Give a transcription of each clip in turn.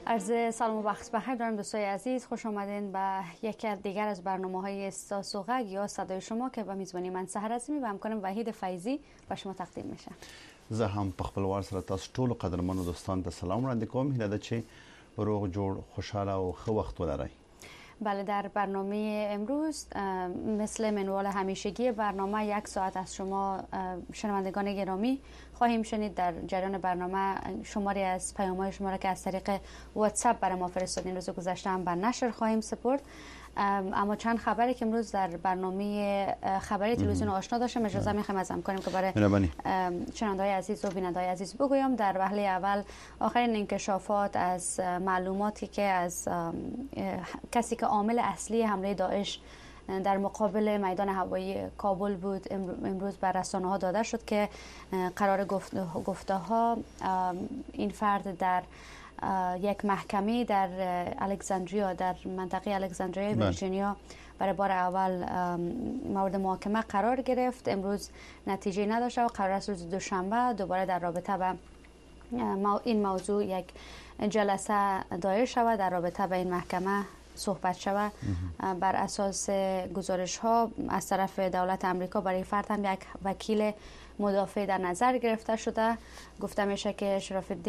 عرض سلام و وقت بخیر دارم دوستای عزیز، خوش آمدین به یکی دیگر از برنامه‌های احساس و غږ یا صدای شما که به میزبانی من سحر عظیمی و همکارم وحید فیضی به شما تقدیم میشه. زه هم په خپل وار سره تاسو ټول قدرمنو دوستان ته سلام وړاندې کوم. هیله ده چې روغ جوړ خوشاله او ښه وخت ولرئ. بله، در برنامه امروز مثل منوال همیشگی برنامه 1 ساعت از شما شنوندگان گرامی خواهیم شنید. در جریان برنامه شماری از پیام‌های شما را که از طریق واتساپ برای ما فرستادین روز گذشته هم به نشر خواهیم سپرد. اما چند خبری که امروز در برنامه خبری تلویزیون آشنا داشتم اجازه می‌خوایم از همکاریم که برای شنونده‌های عزیز و بیننده‌های عزیز بگویم. در وهله اول آخرین انکشافات از معلوماتی که از کسی که عامل اصلی حمله داعش در مقابل میدان هوایی کابل بود امروز بر رسانه‌ها داده شد که قرار گفته‌ها این فرد در یک محکمه در الکساندریا در منطقه الکساندریا ویرجینیا برای بار اول مورد محاکمه قرار گرفت. امروز نتیجه نداشته و قرار است روز دوشنبه دوباره در رابطه با این موضوع یک جلسه دایر شود، در رابطه با این محکمه صحبت شود. بر اساس گزارش ها از طرف دولت آمریکا برای فرد هم یک وکیل مدافع در نظر گرفته شده. گفته میشه که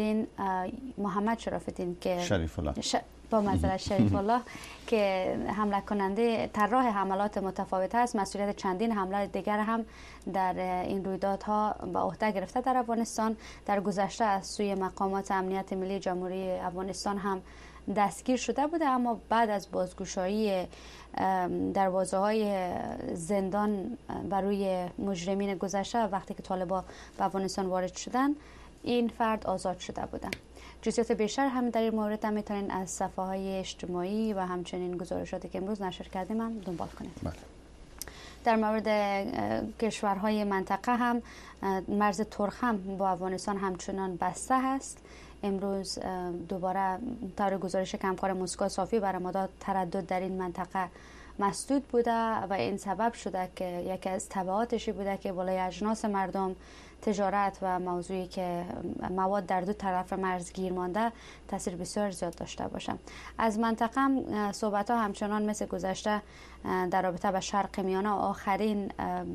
محمد شرف الدین که شریف الله با معذرت شریف الله که حمله کننده طراح حملات متفاوت است، مسئولیت چندین حمله دیگر هم در این رویدادها به عهده گرفته در افغانستان. در گذشته از سوی مقامات امنیت ملی جمهوری افغانستان هم دستگیر شده بوده، اما بعد از بازگشایی دروازه‌های زندان برای مجرمین گذشته وقتی که طالبان به افغانستان وارد شدن این فرد آزاد شده بودند. جزئیات بیشتر هم در این مورد هم میتونین از صفحه‌های اجتماعی و همچنین گزارشاتی که امروز نشر کردیم هم دنبال کنید. بله. در مورد کشورهای منطقه هم مرز ترک هم با افغانستان همچنان بسته است. امروز دوباره طور گزارش که همکار مسکو صافی برای ما داد تردد در این منطقه مسدود بوده و این سبب شده که یکی از تبعاتشی بوده که بالای اجناس مردم، تجارت و موضوعی که مواد در دو طرف مرز گیر مانده تاثیر بسیار زیاد داشته باشه. از منطقه هم صحبت ها همچنان مثل گذشته در رابطه با شرق میانه. آخرین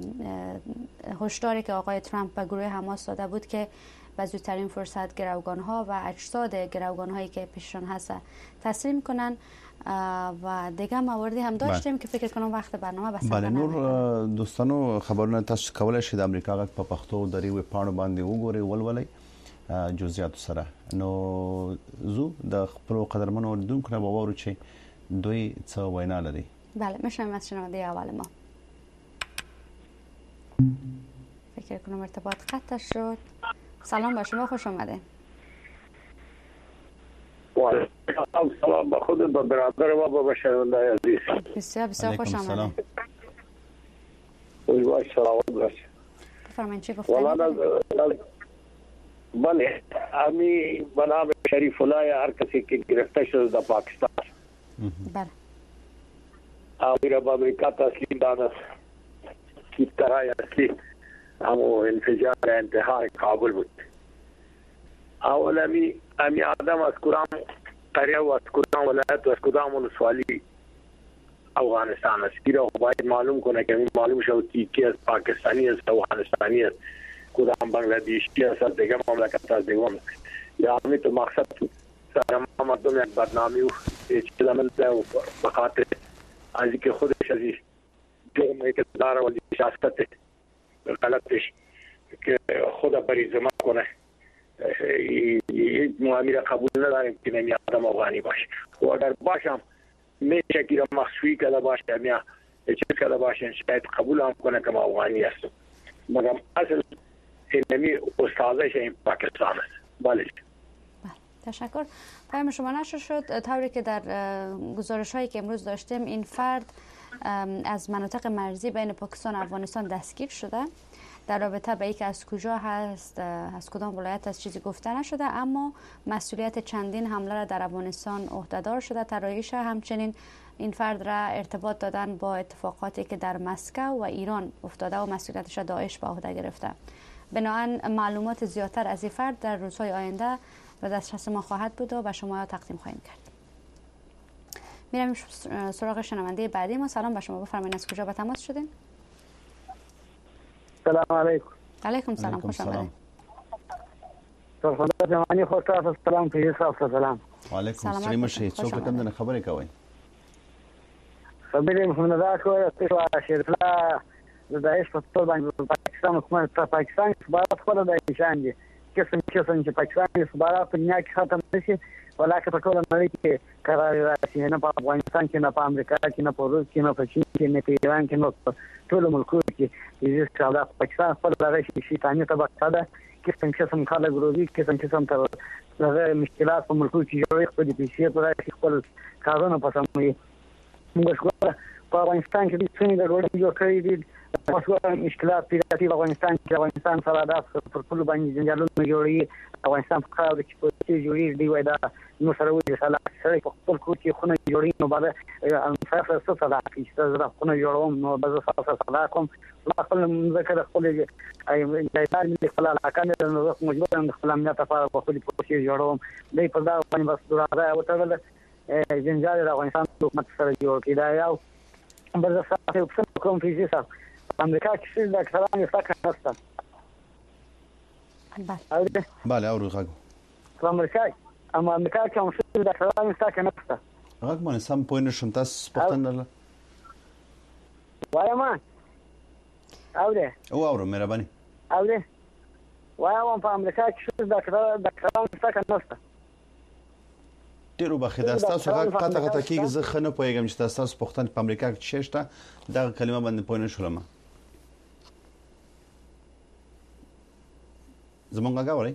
هشداری که آقای ترامپ به گروه حماس داده بود که به زودترین فرصت گروگان ها و اجساد گروگان هایی که پیششان هست تسلیم کنن و دیگه مواردی هم داشتیم که فکر کنم وقت برنامه بس. بله نور دوستانو خبرونه تاسو کولای شئ د امریکا غږ په پښتو درې وې پاڼو باندې وګورئ ولولئ جزئیات سره. نو زو د خپل قدرمنو اوریدونکو نه باور چې دوی څه وینا لري. بله میشنویم از شنونده اول ما. فکر کنم ارتباط قطع شد. سلام با شما، خوش آمده. سلام با خود با برادر و با شنونده عزیز. بسیار بسیار خوش آمده. باش سلامت باش. بفرمایید چی گفتید؟ بله امی بنام شریف الله هر کسی که گرفته شده در پاکستان. بله. امیر با امریکا تسلیم دانست کی طرح اصلی همو انفجار انتحار کابل بود. اول امی آدم از کدام قریه و از کدام ولایت و از کدام ولسوالی افغانستان است. ایرا باید معلوم کنه که معلوم شد که از پاکستانی است، افغانستانی است، کدام بنگلادیشی است، دیگه مملکت است دیگه. یا همی تو مقصد سر ما مردم یک بدنامی و چیزا ملده و بخاطر از که خودش از جرم که داره و سیاست غلطش که خود بریزه کنه امیر قبول نداریم که نمی آدم افغانی باشه و اگر باشم میشه که مخصوصی کده باشه یا چیز کده باشه شاید قبول هم کنه که ما افغانی هستم، مگر اصل اینمی استازش این پاکستان است. بله تشکر. پیام شما نشر شد. طوری که در گزارش هایی که امروز داشتیم این فرد از مناطق مرزی بین پاکستان و افغانستان دستگیر شده. در رابطه به اینکه از کجا هست، از کدام ولایت از چیزی گفته نشده، اما مسئولیت چندین حمله را در افغانستان عهدهدار شده. طرایش همچنین این فرد را ارتباط دادن با اتفاقاتی که در مسکو و ایران افتاده و مسئولیتش را داعش به عهده گرفته. بنابراین معلومات زیادتر از این فرد در روزهای آینده به دسترس ما خواهد بود و به شما تقدیم خواهیم کرد. میرم سراغ شنونده بعدی ما. سلام به شما، بفرمایید از کجا به تماس شدین؟ سلام علیکم. علیکم سلام، خوش آمدید. خدا زمانی خوشا سلام پیش سلام. علیکم السلام شهید څوک کوم د خبرې کوي؟ خبرې محمد راکو ته شیرلا د داعش په ټول باندې پاکستان حکومت پاکستان سبارت خپل د نشان دي قسم چې پاکستان سبارت په دنیا کې ختم نشي ولکه په ټول نړۍ کې قرار راشي، نه په افغانستان کې، نه په امریکا کې، نه په روس کې، نه په چین کې، نه په ایران کې، نه په ټول ملکونو کې چې شاوله پاکستان خپل راغی شي تانی طبقه ده قسم خلک روزي قسم تر مشکلات په ملکونو کې جوړي خپل پیسې پر خپل کارونه پسموي. موږ په افغانستان کې د څنګه ډوډۍ جوړ کړی دي مسؤل مشکلات پیدا په افغانستان سره د پر ټول باندې جنجالونه جوړي. افغانستان په کار کې په څه جوړي دی وای دا نو سره وایي سره په خپل کور کې خونه جوړي نو بعد مسافر څه صدا کې ستاسو خونه جوړوم نو بعد څه صدا کوم خپل ذکر خپل ای دایره ملي خپل علاقه نو مجبور ام خپل امنیت لپاره په خپل پروسې جوړوم دی په دا باندې بس دراځه او ته جنجال د افغانستان حکومت سره جوړ کړي دا یو بل څه په کوم فیزي سره امریکا کې د کسرانو څخه نشته. بله اورو غږ په امریکا کې هم څه د کسرانو څخه نشته. غږ باندې سم پوه نه شم، تاسو پوښتنه وایم اورو مهرباني وایم په امریکا کې د کسرانو څخه نشته. ډیرو بخیده تاسو غږ قطع کیږي، زه خنه پوهیږم چې تاسو پوښتنه په امریکا کې شته دا کلمه باندې پوه نه شولم. زمونږ غاوري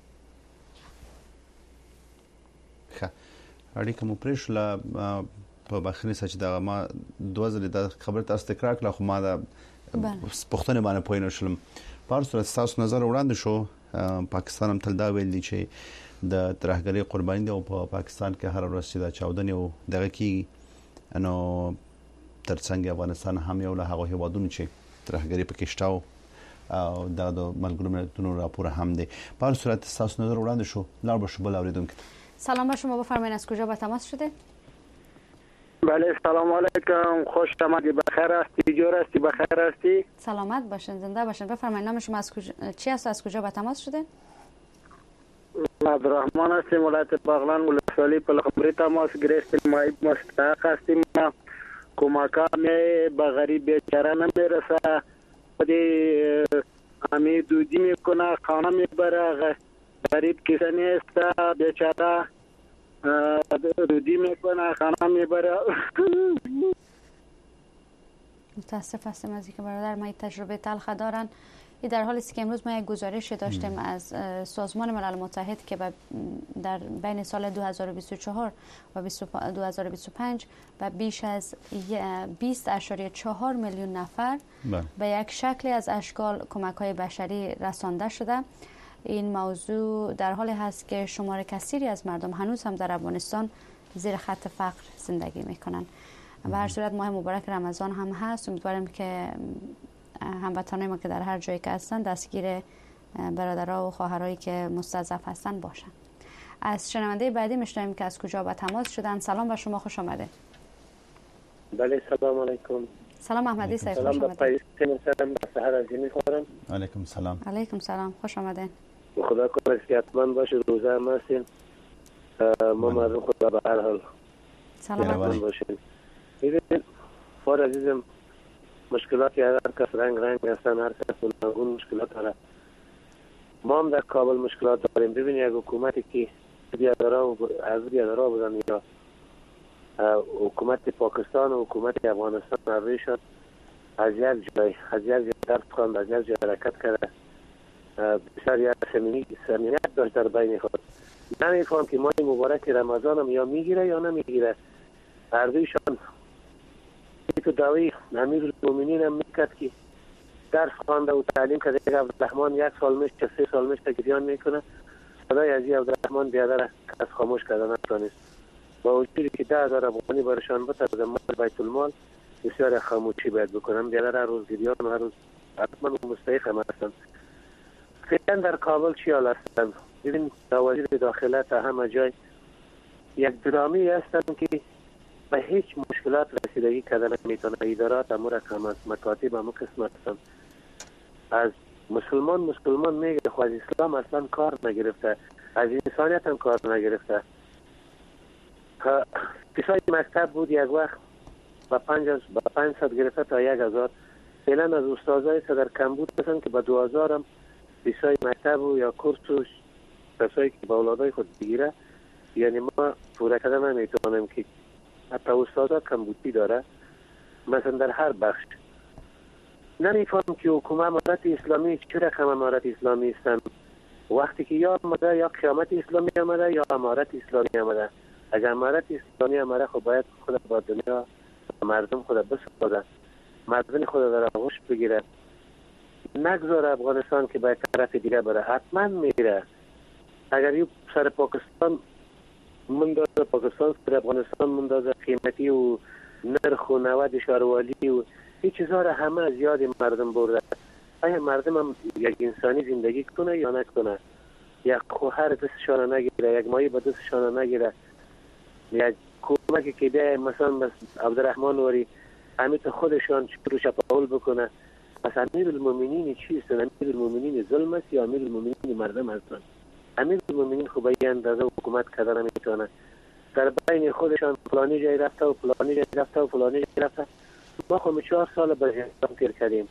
ښه اړیکه مو پرېښله په بخښنې سره چې دا ما 2000 د خبر تاسو تکرار کړه خو ما دا پښتنه باندې پوه نه شولم. په هر صورت تاسو نظر وړاندې شو پاکستان هم تل دا ویل دي چې د ترهګری قرباني دی او په پاکستان کې هر ورځ چې دا چاودنې او دغه کې نو ترڅنګ افغانستان هم یو له هغه هیوادونو چې ترهګری پکې شته او د ملګرو ملتونو راپور هم دی. په هر صورت تاسو نظر وړاندې شو لاړ به شو بل اوریدونکو. سلام به شما، بفرمایید از کجا به تماس شده؟ بله سلام علیکم، خوش آمدید، بخیر هستی، جور هستی، بخیر هستی؟ سلامت باشین، زنده باشین. بفرمایید نام شما از کجا چی است، از کجا به تماس شده؟ عبدالرحمن هستیم، ولایت باغلان ولسوالی پلخمری تماس گرفتیم. ما مستحق هستیم، کمکان به غریب بیچاره نمیرسه، همی دودی میکنه، خانه میبره، غریب کسی نیست، بیچاره دودی میکنه، خانه میبره. متاسف هستم از اینکه برادر ما تجربه تلخ دارن. در حالی است که امروز ما یک گزارش داشتیم از سازمان ملل متحد که در بین سال 2024 و 2025 و بیش از 20.4 میلیون نفر به یک شکلی از اشکال کمک‌های بشری رسانده شده. این موضوع در حالی هست که شمار کثیری از مردم هنوز هم در افغانستان زیر خط فقر زندگی میکنن. به هر صورت ماه مبارک رمضان هم هست، امیدوارم که هموطنان ما که در هر جایی که هستن دستگیر برادرها و خواهرایی که مستضعف هستن باشن. از شنونده بعدی میشنویم که از کجا به تماس شدن. سلام به شما، خوش آمده. بله سلام علیکم. سلام احمدی صاحب، خوش آمده. سلام به سحر از این میخورم. علیکم سلام. علیکم سلام، خوش آمدین. خدا کنه صحتمند باشه، روزه هم هستین. ما مردم خدا به هر حال سلامت باشین. ببین فار عزیزم، مشکلاتی هر کس رنگ هستن، هر کس گوناگون مشکلات داره. ما هم در کابل مشکلات داریم. ببین یک حکومتی که بیادرها بودن یا حکومت پاکستان و حکومت افغانستان روی شد، از یک جای درد خواند، از یک جای حرکت کرده، بسیار یک صمیمیت داشت در بین خود. نمیفهم که ماه مبارک رمضان هم یا میگیره یا نمیگیره. هر دویشان تو دعوی امیر المؤمنین هم میکرد که درس خوانده و تعلیم کرده. عبدالرحمن 1 سال میشه 3 سال میشه گریان میکنه. صدای از عبدالرحمن بیادر از خاموش کردن نتوانست. با وجودی که 10,000 افغانی برشان بده از مال بیت المال بسیار خاموشی باید بکنم. بیادر هر روز گریان و هر روز حتما مستحق هم هستن. فعلا در کابل چی حال هستن؟ ببین وزیر داخله تا همه جای یک درامی هستند که به هیچ مشکلات رسیدگی کردن نمیتونه. ادارات امور رقم مکاتب همون قسم هستند. از مسلمان میگه خو از اسلام اصلا کار نگرفته، از انسانیت هم کار نگرفته. پیسای مکتب بود یک وقت با 500 گرفته تا 1000. فعلا از استادای صدر کمبود هستن که با 2000 هم پیسای مکتب و یا کورس و کسایی که با اولادای خود بگیره. یعنی ما پوره کردن نمیتونیم که حتی استادا کمبودی داره مثلا در هر بخش. نمیفهم که حکومت امارت اسلامی چه رقم امارت اسلامی هستن. وقتی که یا آمده یا قیامت اسلامی آمده یا امارت اسلامی آمده. اگر امارت اسلامی آمده خب باید خود با دنیا مردم خود بسازه، مردم خود در آغوش بگیره، نگذاره افغانستان که باید طرف دیگه بره. حتما میره. اگر یو سر پاکستان مندازه، پاکستان سر افغانستان مندازه، قیمتی و نرخ و نود شاروالی و این چیزها را همه از یاد مردم برده. آیا مردم هم یک انسانی زندگی کنه یا نکنه؟ یک خواهر دستشان نگیره، یک مایی با دستشان نگیره، یک کمکی که بیای مثلا بس عبدالرحمن وری امیت خودشان روش پاول بکنه. پس امیر المومنین چیست؟ امیر المومنین ظلم است یا امیر المومنین مردم هستند؟ امیر المومنین خب به اندازه حکومت کردن نمیتونه. در بین خودشان فلانی جای رفته و فلانی جای رفته و فلانی جای رفته. ما خب 4 سال به زندان تیر کردیم.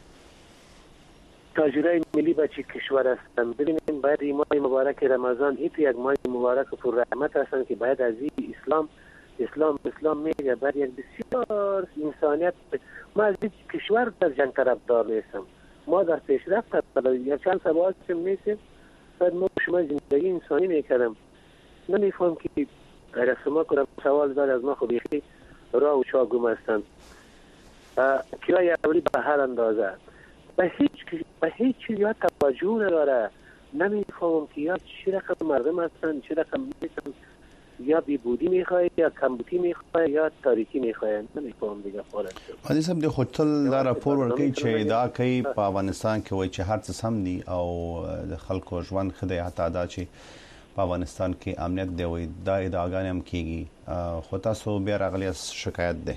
تاجرای ملی بچه کشور هستند. ببینیم باید این ماه مبارک رمضان ایت یک ماه مبارک پر رحمت هستند که باید از این اسلام میگه باید یک بسیار انسانیت. ما از این کشور در جنگ طرفدار نیستم. ما در پیشرفت یا چند سباعت که میسیم باید ما شما زندگی انسانی میکردم. نمیفهم که اگر شما کنم سوال دار از ما خب یکی راه و چاگوم هستند. کرای اولی به هر اندازه به هیچ چیز یا توجه نداره. نمیفهمم که یا چی رقم مردم هستند، چی رقم میشن، یا بیبودی میخواه یا کمبودی میخواه یا تاریکی میخواه. نمیفهم دیگه خالص. حدیث هم دی خودتل دا راپور ورکی چې دا کوي په افغانستان کې وای چې هر څه سم دي او د خلکو ژوند خدای حتی دا چې په افغانستان کې امنیت دی وای دا ادعاګانې هم کیږي. خو تاسو بیا راغلی شکایت ده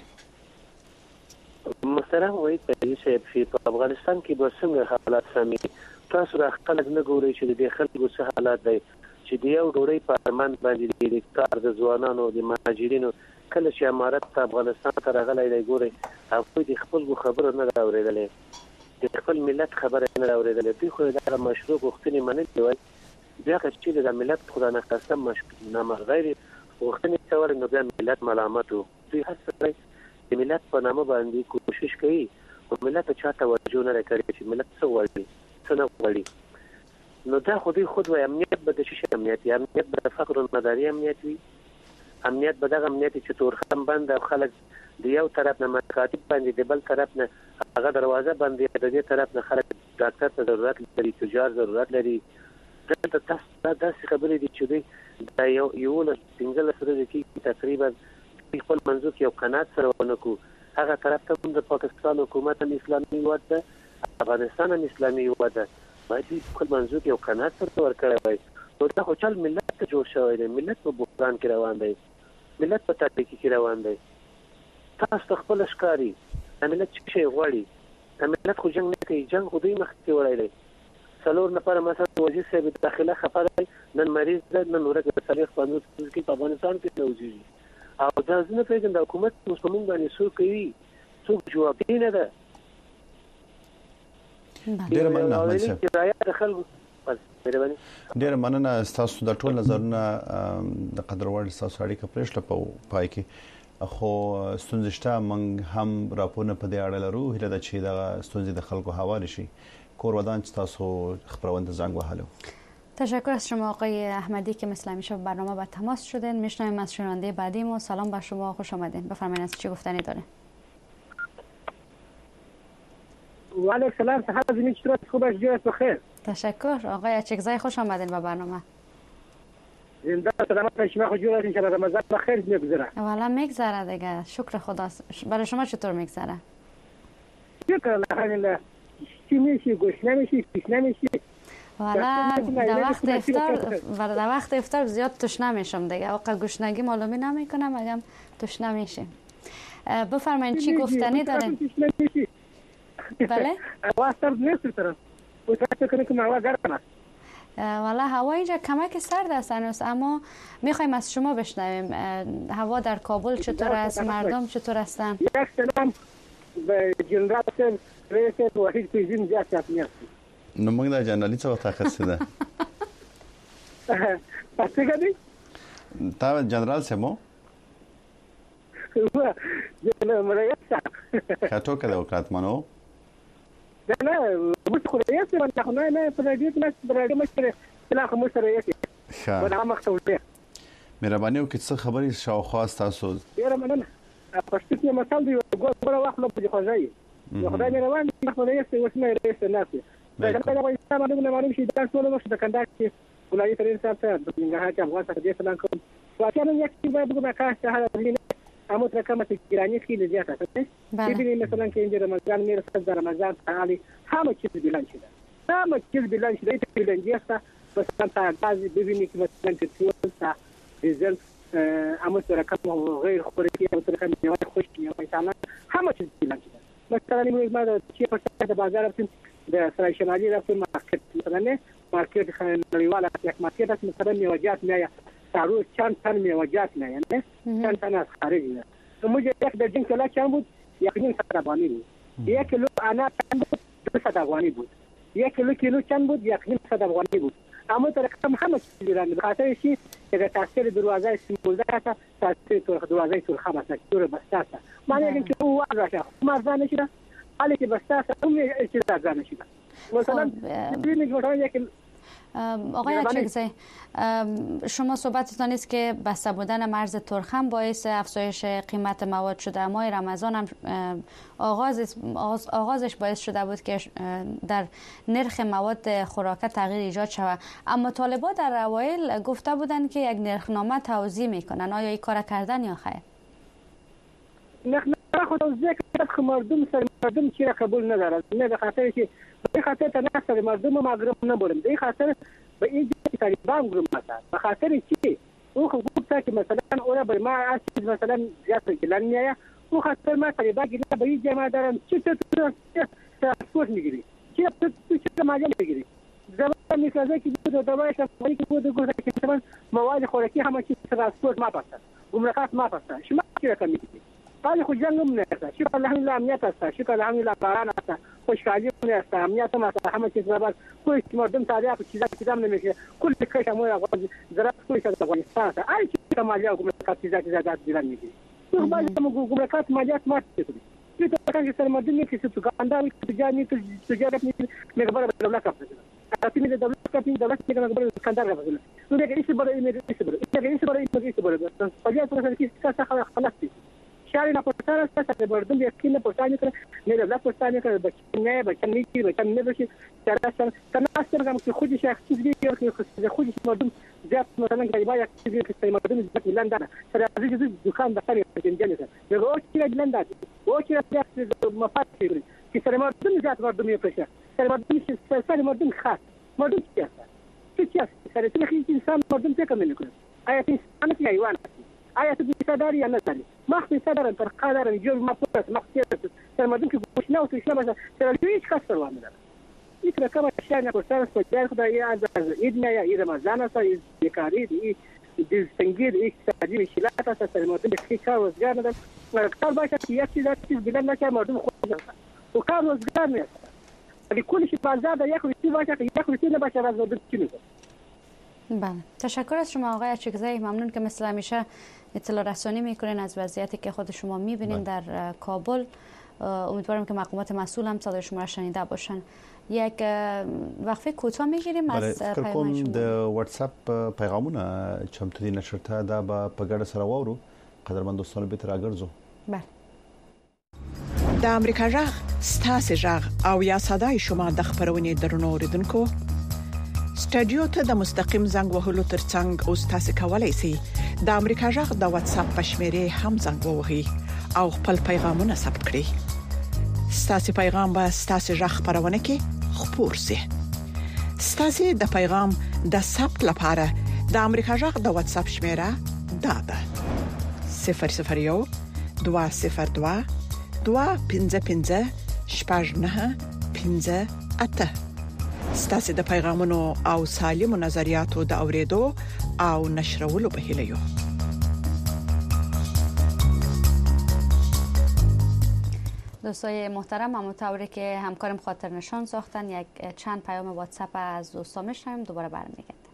محترم وای په افغانستان کې به څنګه حالات سمي؟ تاسو را خلک نه ګورئ چې د خلکو څه حالات دی چې د یو ډوړی پارلمان باندې د کار د ځوانانو د مهاجرینو کله چې امارت په افغانستان ته راغلی دی ګورئ هغوی د خپل خبرو نه اورېدلې، د خپل ملت خبره نه اورېدلې. دوی خو دا مشروع غوښتنې منلې وای. بیا چې د ملت خدا نخواسته غیر غوښتنې کول نو بیا ملت ملامت و. دوی هر څه د ملت په نامه باندې کوشش کوي خو ملت چا توجه نه کوي چې ملت څه غواړي څه نه غواړي. نو دا خود وای امنیت به د شي امنیت به د فقر و مداري امنیت وي. امنیت به دغه امنیت چې تورخم بند او خلک د یو طرف نه مکاتب باندې د بل طرف نه هغه دروازه باندې د دې طرف نه خلک ډاکټر ته ضرورت لري، تجار ضرورت لري. دلته تاسو داسې خبرې دي چې دوی دا یو له 15 سره کې تقریبا خپل منځو کې یو قناعت سره ونکو. هغه طرف ته د پاکستان حکومت هم اسلامي هیواد ده، افغانستان هم اسلامي هیواد ده. باید خپل منځو کې یو قناعت سره ورکړی وای. نو دا خو چل ملت ته جوړ شوی دی. ملت په بحران کې روان دی، ملت په تاریکی کې روان دی. تاسو خپل ښکاری ملت چې شي غواړي. ملت خو جنگ نه کوي، جنگ خو دوی مخکې وړی دی. 4 نفر مثلا وزیر صاحب داخله خبره نن مریض ده، نن ورګه تاریخ باندې کې په افغانستان کې نوځي. او دا ځنه پیژن د حکومت مسلمان باندې څوک کوي، څوک جواب نه ده. ډیر مننه احمد صاحب. ډیر مننه تاسو د ټول نظرونه د قدر وړ تاسو اړیکه پرېښله په پای کې. خو ستونزشته موږ هم راپورونه په دې اړه لرو. هیله ده چې دا ستونزې د خلکو حواله شي. کور ودان چې تاسو خبرونده زنگ وهلو. تشکر از شما آقای احمدی که مثل همیشه برنامه با تماس شدین. میشنویم از شنونده بعدی ما. سلام بر شما، خوش آمدین. بفرمایید از چی گفتنی دارین؟ و علیکم السلام. صحت زمین چطور است؟ خوب است؟ جویت بخیر. تشکر آقای اچکزای، خوش آمدین به برنامه. زنده سلامت شما، خوش جویت. ان شاء الله رمضان بخیر میگذره. والا میگذره دیگه، شکر خدا. برای شما چطور میگذره؟ شکر الحمدلله. چی میشی؟ گوش نمیشی؟ پیش نمیشی؟ والا در وقت افطار زیاد تشنه میشم دیگه. واقعا گشنگی معلومی نمیکنم مگم تشنه میشیم. بفرمایید چی گفتنی دارین؟ بله؟ والا هوا اینجا کمک سرد است هنوز، اما میخوایم از شما بشنویم هوا در کابل چطور است، مردم چطور هستن؟ یک سلام به جنرال رئیس وحید پیزین جاست میرسی. نمونگ در جنرالی چه وقت خسته پس گدی؟ تا جنرال سمو؟ جنرال رئیس. خطو کده وکالت منو؟ نه مش رئیس من نخونه نه پردیت نه پردیت مشتری سلاخ مش رئیس. ولی مختوله. مهربانی و کسی خبری شاوخواست تاسو؟ یاره من پشتی مثال دی گوره وقت لب جخوزایی. خدای مهربان رئیس واسمه رئیس ناسی. در کل ما نمی‌دونیم چی داریم سوالو باشه دکاندار کی ولایت رئیس سر اینجا افغان سر سلام کنم. واقعا یک باید بگم که هر دلیل اما رقم تجاری خیلی زیاد است. ببینید مثلا که اینجا رمضان میرسه، در رمضان تعالی همه چیز بلند شده. همه چیز بلند شده. بلندی است. مثلا تا بعضی ببینید که مثلا پترول تا دیزل اما رقم غیر خوراکی مثلا میوه خشک میوه مثلا همه چیز بلند شده. مثلا این ما چی پرسه بازار رفتیم در سرای شمالی رفتیم مارکت مثلا مارکت خانوال یک مارکت است مثلا میوه‌جات میایه روز چند تن میوه‌جات میایه نه چند تن از خارج میاد. موجه یک درجن کلا چند بود؟ 1.5 افغانی بود. 1 کیلو انا چند بود؟ 200 افغانی بود. 1 کیلو چند بود؟ 1.5 افغانی بود. اما رقم همه چیز ایران به خاطر چی که تاثیر دروازه سیمبوله است، تاثیر دروازه ترخم است، دور بسته است. معنی اینکه او راشه مرزان نشده حالی که بسته است اون چیز ارزان نشده. مثلا ببینید مثلا یک آقای اچکزی شما صحبتتان است که بسته بودن مرز ترخم باعث افزایش قیمت مواد شده، اما رمضان هم آغازش باعث شده بود که در نرخ مواد خوراکه تغییر ایجاد شود. اما طالبان در اوایل گفته بودند که یک نرخنامه توزیع میکنن. آیا این کار کردن یا خیر؟ نرخنامه خود توزیع که مردم چی را قبول ندارد. نه به خاطر که به خاطر تناسب مردم ما گرم نبودیم. به خاطر به این جهت طالبان گرم هستند. به خاطر چی؟ او خود گفت که مثلا اونا به ما از مثلا زیاد گلن میایه. او خاطر ما طالبان گلن به این جمع دارن چی ترانسپورت میگیری؟ چی مالیه میگیری؟ زمان میسازه که دوباره شمالی که بود گفت که مثلا مواد خوراکی همه چیز ترانسپورت ما پسند. گمرکات ما پسند. شما چی رقم میگیری؟ حالی خود جنگ هم نیست. شکر الحمدلله امنیت است. شکر الحمدلله باران است. خوشحالی نیست. امنیت هم است. همه چیز برابر. کوئی مردم تاریخ چیزام نمیشه. کل کش همون زراعت کوئی از افغانستان است. هر چیز مالیه و گمرکات چیزا دیدن میگیری. تو باید گمرکات مالیات مارد کنی. تو که سر مردم نیست. تو کاندار تجارت نیست. مقبره به دولت کافه. اصلی میده دولت کافه دولت میگه مقبره کاندار کافه. تو دیگه ایش برای ایش برای. پاجات تو که کاسا خلاص شهری نپرسان است. مردم یقین نپرسان میکنه. نه دولت پرسان میکنه. بچه نیکی بچه نباشی. شهرستان تناسب میگم که خودش یک چیزی که خودش مردم زیاد مثلا گریبا یک چیزی که مردم زیاد میلان داره. سر از اینجا دکان دکانی انجام میشه. میگه او چی میلان داره. او چی یک مفاد میگیری. که سر مردم زیاد مردم میپشه. سر مردم خاص. مردم چی است؟ چی است؟ سر تیمی انسان مردم چه کمی میکنه. آیا انسان کی حیوان است؟ آیا تو بیشتری یا نداری؟ مخفی صدرن ترقه دارن جور مپورت مخفیت سر مردم که گوشنه و توشنه باشه سر هیچ کس پروا نداره. این رقم اشیاء نپرسان است که خدای از عید میاد، عید رمضان است، عید بیکاری، عید سنگید، عید اقتصادی مشکلات است. سر مردم که کار روزگار نداره. کار باشه که یک چیز بلند نشه مردم خود است. و کار روزگار نیست. ولی کلش بازار در یک روزی باشه که یک روزی نباشه از مردم چی میشه. بله، تشکر از شما آقای اچکزی. ممنون که مثل همیشه اطلاع رسانی میکنین از وضعیتی که خود شما میبینین در کابل. امیدوارم که مقامات مسئول هم صدای شما را شنیده باشن. یک وقفه کوتاه میگیریم از پیام شما. د واتس اپ پیغامونه چمتو دي نشرته دا په ګډه سره وورو. قدرمن دوستانو به تر اگرزو. بله. د امریکا جغ ستاسو جغ او یا صداي شما د خبرونې درنو اوریدونکو سټډیو ته د مستقیم زنګ وهلو ترڅنګ او تاسو کولای شئ د امریکا جغ د واتس اپ پښمنه هم زنګ ووهئ او خپل پیغامونه ثبت کړئ. ستاسو پیغام به ستاسو جغ خبرونه کې خپور شي. ستاسو د پیغام د ثبت لپاره د امریکا جغ د واتس اپ شمیره دا ده 001 202 255 شپږ اته. ستاسو د پیغامونو او سالمو نظریاتو د اوریدو او نشرولو په هیله یو. دوستای محترم، همونطوری که همکارم خاطر نشان ساختن یک چند پیام واتساپ از دوستا میشنویم، دوباره برمیگردیم.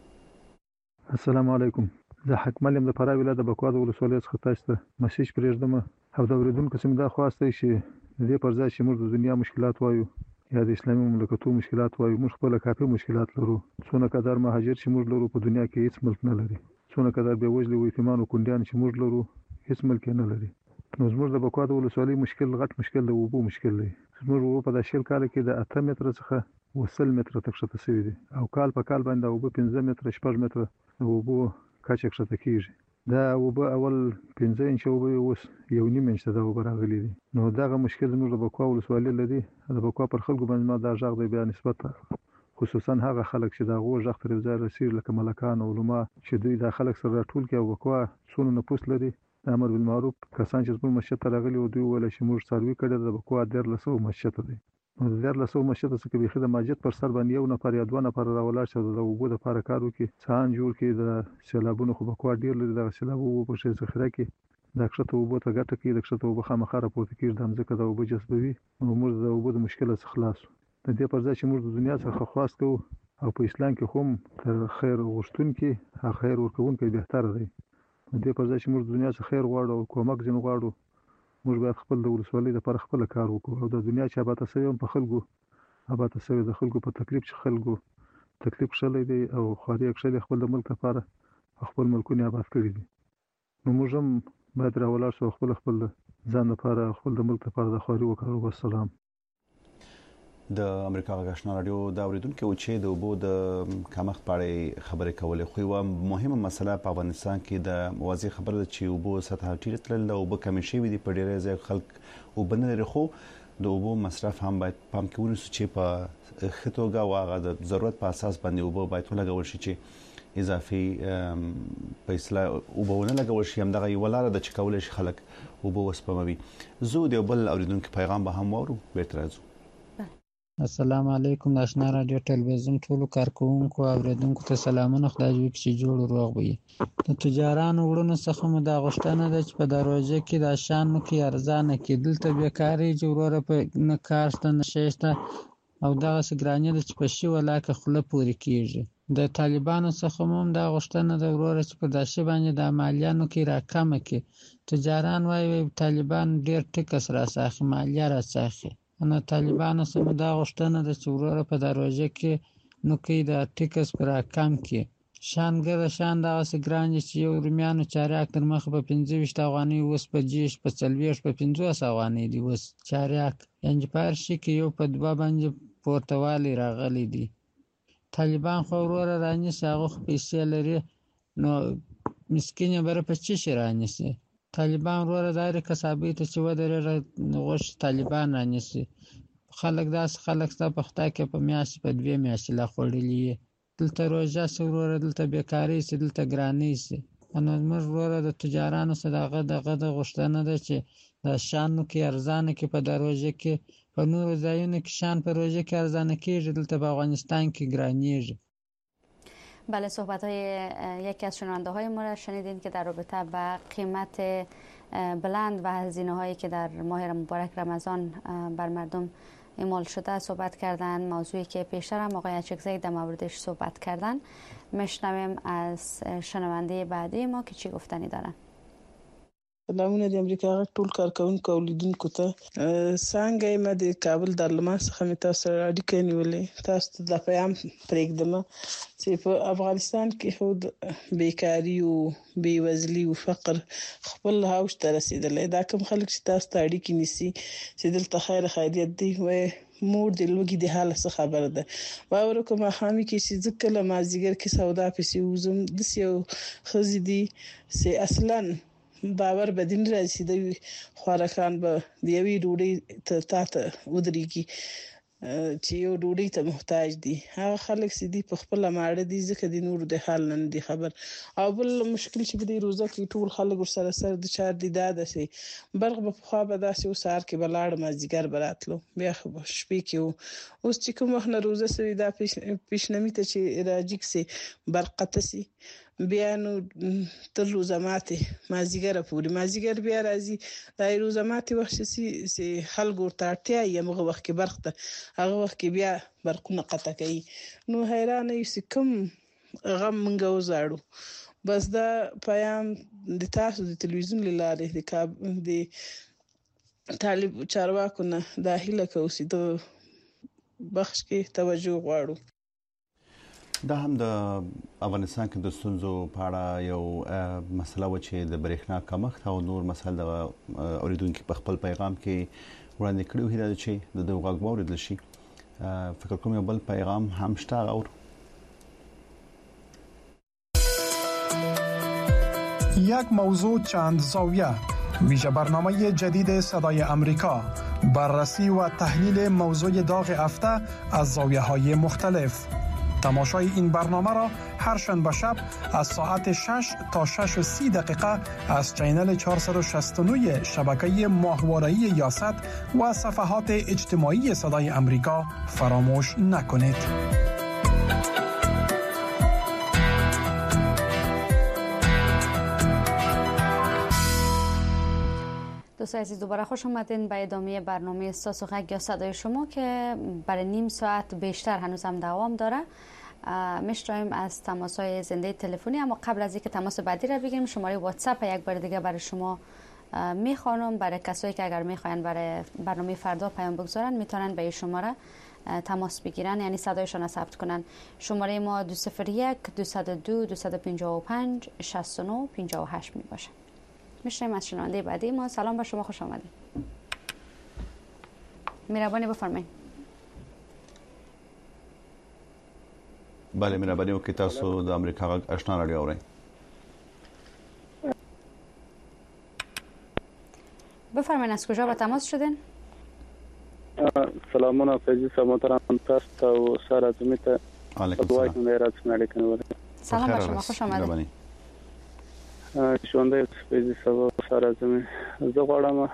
السلام علیکم. زه حکمل یم د فراه ولایت د بکواد ولسوالۍ څخه تاسو ته مسیج پرېږدم او دا اوریدونکو سم دا خواسته شي د دې پر ځای چې موږ د دنیا مشکلات وایو یا د اسلامي مملکتونو مشکلات وایو، موږ خپل کافي مشکلات لرو. څونه قدر مهاجر چې موږ لرو په دنیا کې هیڅ ملک نه لري. څونه قدر به وجلي و یتیمان او کونډیان چې موږ لرو هیڅ ملک نه لري. نو زموږ د بکواد ولسوالۍ مشکل غټ مشکل د اوبو مشکل دی. زموږ په د شیل کال کې د 8 متر څخه وصل متر تک شته سوي دي او کال په کال باندې اوبو 15 متر 6 متر اوبو کاچ شته کیږي. دا اوبو اول 15 انچ اوبو اوس 1.5 انچ د اوبو راغلي دي. نو دغه مشکل زموږ د بکواد ولسوالۍ لري. د بکواد پر خلکو باندې ما دا ژغ دی بیا نسبت خصوصا هغه خلک چې دا غو ژغ تر ځای رسیر لکه ملکان او علما چې دوی د خلک سره ټول کې او بکواد څونه نفوس لري. امر بالمعروف کسان چې زموږ مسجد ته راغلي او دوی ول چې موږ سروي کړی د بکواد 1300 مسجد دی. نو د 1300 مسجد څخه به خدای مسجد پر سر باندې یو نفر یا دوه نفر راولار چې د وبو د لپاره کار وکړي. څان جوړ کړي د سیلابونو خو بکواد ډیر لري. د سیلابونو په شي ذخیره کې د کښته وبو ته ګټه کې د کښته وبو خامخا راپورته کیږي. د ځمکه د وبو جذبوي نو موږ د وبو د مشکل څخه خلاص. د دې پر ځای چې موږ د دنیا څخه خلاص کوو او په اسلام کې هم تر خیر غوښتونکي خیر ورکوونکي بهتر دی. د دې پر ځای چې موږ د دنیا څخه خیر غواړو او کومک ځین غواړو، موږ باید خپل د ولسوالۍ لپاره خپل کار وکړو او د دنیا چې آباد سوي په خلکو آباد سوي د خلکو په تکلیف چې خلکو تکلیف شلې دی او خاري اکشلې خپل د ملک لپاره خپل ملکونه آباد کړی دي. نو موږ هم باید راولار شو خپل ځان لپاره خپل د ملک لپاره د خاري وکړو. والسلام. د امریکا غږشنا رادیو دا اوریدونکو چې د وبو د کمښت په اړه خبرې کولې، خو یو مهمه مسله په افغانستان کې د واضح خبره ده چې وبو سطح ټیټه تلل او وبو کمی شوی دی. په ډیره ځای خلک وبنه لري، خو د وبو مصرف هم باید پام کې ونیسو چې په خټوګه واغه د ضرورت په اساس باندې وبو باید ولګول شي چې اضافي پیسې وبو نه لګول شي. هم دغه یو لاره د چکول شي خلک وبو وسپموي. زه د بل اوریدونکو پیغام به هم وورو بیرته راځو. السلام علیکم. ناشنا رادیو ټلویزیون ټولو کارکونکو او اوریدونکو ته سلامونه. خدای دې چې جوړ روغ وي. د تجارانو وړونو څخه مو دا غوښتنه ده چې په دروازه کې د شانو کې ارزانه کې دلته بیکاری جوړوره په نه کارسته نشېسته او دغه سګرانی د چې په شی ولاکه خله پوري کیږي. د طالبانو څخه هم دا غوښتنه ده وروره چې په داسې باندې د مالیانو کې راکمه کې تجاران وایي طالبان ډیر ټیکس راساخي مالیه راساخي. نو طالبانو سم دا غوښتنه ده چې وروره په دروازه کې نو کې د ټیکس پر کم کې شانګر شان دا سګران چې یو رومیانو چارياک تر مخ په 25 افغاني اوس په جیش په 40 په 50 افغاني دی اوس چارياک یعنی په شي کې یو په دوا باندې پورتوالي راغلي دي. طالبان خو وروره راني ساغه پیسې لري نو مسکینه بره په چی شرانيسي. طالبان وروره دایره کسابې ته چې ودرې غوښ طالبان رانیسي. خلک داس خلک sta په خطا کې په میاشت په 2 میاشتې لا خورلې دلته روزه سوروره دلته بیکاری سي دلته ګرانی سي. نو موږ وروره د تجارانو صداقه دغه غوښتنه ده چې د شانو کې ارزانه کې په دروازه کې په نور ځایونو کې شان په روزه کې ارزانه کېږي دلته په افغانستان کې ګرانیږي. بله، صحبت‌های یکی از شنونده‌های ما را شنیدین که در رابطه با قیمت بلند و هزینه‌هایی که در ماه مبارک رمضان بر مردم اعمال شده صحبت کردن. موضوعی که پیشتر هم آقای اچکزی در موردش صحبت کردن. میشنویم از شنونده بعدی ما که چی گفتنی دارن. سلامونه د امریکا غږ ټول کارکونکو او لیدونکو ته. څنګه یم د کابل درلمان څخه مې تاسو سره اړیکه نیولې. تاسو ته د پیغام پرېږدم چې په افغانستان کې خود بیکاری او بیوزلي او فقر خپل هاوش ته رسیدلې. دا کوم خلک چې تاسو ته اړیکه نیسي چې دلته خیر خیریت دی وای مور د لوګي د حال څخه خبره ده. باور کوم خامي کې چې ځکه لمازیګر کې سودا پسې وزم د سیو خزي دي چې اصلا باور بدین راځي د خوراکان به دی وی ډوډۍ ته ودرېږي. چې یو ډوډۍ ته محتاج دي. هغه خلک چې دي په خپل ماړه دي ځکه د نور د حال نه دي خبر. او بل مشکل چې په دې روزه کې ټول خلک ورسره سره د چار دي داده سي برغ په خوا به داسې وسار کې بلاړ مازیګر براتلو بیا شپې کې اوس چې کوم وخت روزه سوي دا پیشنمی ته چې راځي سي برقته سي بیا نو تر روزه ماته مازیګر پورې مازیګر بیا راځي دا روزه ماته وخت سي خلک ورته اړتیا یې مغه وخت کې برخته هغه وخت کې بیا برقونه قطع کوي. نو حیران یې کوم غم منګه وزاړو. بس دا پیام د تاسو د تلویزیون لاره د طالب چارواکو نه د هیله کوي د بخش کې توجه غواړو. دا هم د افغانستان کې د ستونزو په اړه یو مسله و چې د برېښنا کمښت او نور مسایل د اوریدونکو په خپل پیغام کې وړاندې کړو هیله چې د دوغ واوریدل شي. فکر کوم یو بل پیغام هم شته اور یک موضوع چند زاویه ویژه برنامه جدید صدای آمریکا بررسی و تحلیل موضوع داغ هفته از زاویه‌های مختلف. تماشای این برنامه را هر شنبه شب از ساعت 6 تا 6:30 از چینل 469 شبکه ماهواره‌ای یاست و صفحات اجتماعی صدای آمریکا فراموش نکنید. دوستان عزیز دوباره خوش آمدین به ادامه برنامه احساس و غږ یا صدای شما که برای نیم ساعت بیشتر هنوز هم دوام داره. میشترایم از تماس‌های زنده تلفنی، اما قبل از اینکه تماس بعدی را بگیریم شماره واتساپ یک بار دیگه برای شما میخوانم. برای کسایی که اگر میخواین برای برنامه فردا پیام بگذارن میتونن به این شماره تماس بگیرن، یعنی صدایشان ثبت کنن. شماره ما 201 202 255 69 58 می باشه. میشنیم از شنونده بعدی ما. سلام به شما، خوش آمدید. مهربانی بفرمایید. بله مهربانی وکړئ تاسو د امریکا غږ آشنا رادیو اورئ. بفرمایید از کجا با تماس شدین؟ سلامونه فیضی محترم تاسو او سره زمیته. علیکم السلام. سلام به شما، خوش آمدید. شونده فیضی سره زمي زه غواړم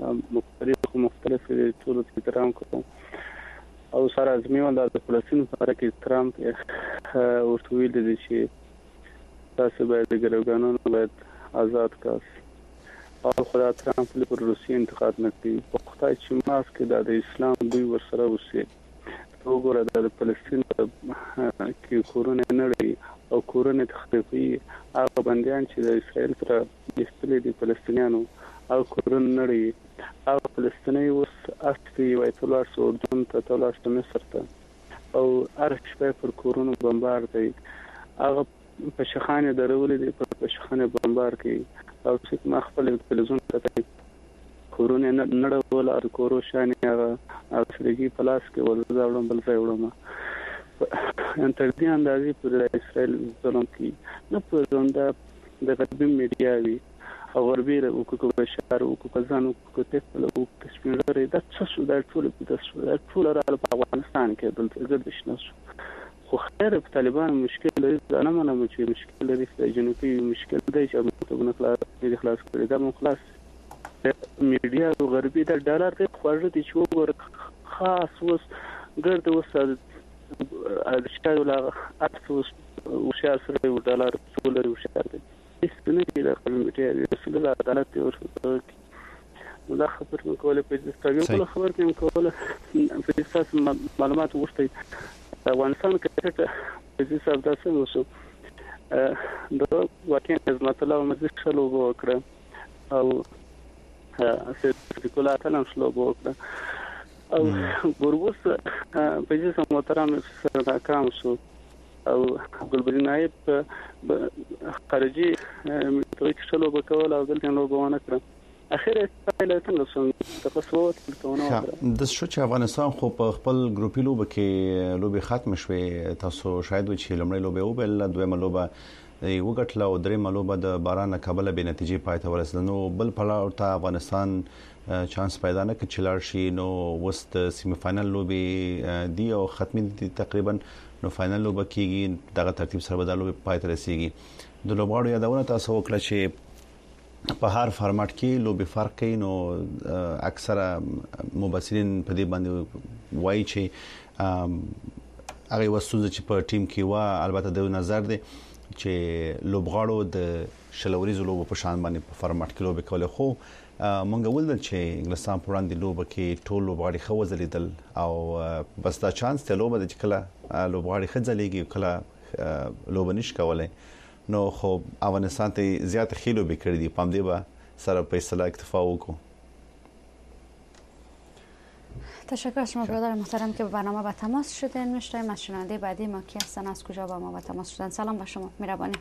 مختلف ټول احترام کوم او سره زمي ولدا د فلسطین لپاره کې احترام او تویل دي چې تاسو باید د ګروګانو باید آزاد کاس او خدای ترامپ پر روسي انتقاد نه کوي. په خدای چې ماس کې د اسلام دوی ورسره وسی وګوره د فلسطین کې کورونه نه لري او کورونه تخریبي هغه بنديان چې د اسرائیل سره استلې دي فلسطینیانو او کورونه نه لري او فلسطیني اوس اصلي وایټولار سوردون ته تلاشت مصر ته او ارشفه پر کورونه بمبار دی. هغه په شخانه درولې دي په شخانه بمبار کوي او چې ما خپل تلویزیون ته کورونه نه ډول او کورو شان هغه اصلي پلاس کې ولزاوړم بل ځای وړم ان تر دې اندازې پر اسرائیل ظلم کوي. نه په ځنده د غربي میډیا وی او غربي حقوق بشر او ځان او تفل او کشمیر د څه د ټول را په افغانستان کې د بشنه خو خیر په طالبان مشکل لري. انا منم چې مشکل لري د جنوبي مشکل دی چې موږ خلاص کړی دا موږ خلاص میډیا او غربي د ډالر په خوړه دي چې وګور خاص وس ګرد وسه اشتغل على أسس وشار سري ودولار سولر وشار دي استنى إلى خدمة رسول الله تعالى تورك ولا خبر من كوله في الإستاجم ولا خبر من كوله في أساس معلومات وشتي وانسان كتير في أساس داسن وشو ده وكان إذا مثلا ومزيد شلو بوكرة أو سيرتيكولا تنام شلو بوكرة او ګوربوس په دې سم محترم سره کام شو او ګلبدین نایب خارجي توګه شلو وکول او دلته نو غوونه کړ. اخیره څنګه څنګه تاسو ته د شو چې افغانستان خو په خپل ګروپي لوب کې لوبي ختم شوه. تاسو شاید و چې لمړی لوبه او بل دویمه لوبه وګټل او درې ملوبه د باران کابل به نتیجې پای ته ورسېد. نو بل پلاو ته افغانستان چانس پیدا نه کړ چې لاړ شي. نو وست سیمی فائنل لوبي دی او ختمي دي تقریبا. نو فائنل لوبه کیږي دغه ترتیب سره بدلو پای ته رسیږي. د لوبغاړو یادونه تاسو وکړه چې په هر فارمټ کې لوبي فرق کوي. نو اکثره مبصرین په دې باندې وایي چې هغه وسوځ چې په ټیم کې وا البته د نظر دی چې لوبغاړو د شلوريزو لوبو په شان باندې په فارمټ کې لوبي کول. خو مونږ ولدل چې انګلستان په وړاندې لوبه کې ټول لوبغاړي خو ځلیدل او بس دا چانس ته لوبه د کله لوبغاړي خځلېږي کله لوبه نش کولای. نو خو افغانستان ته زیات خېلو به کړی دي پام دی با سره په اصطلاح اکتفا وکړو. تشکر از شما برادر محترم که به برنامه با تماس شدین. میشنویم از شنونده بعدی ما کی هستن، از کجا با ما تماس شدن. سلام به شما، مهربانی.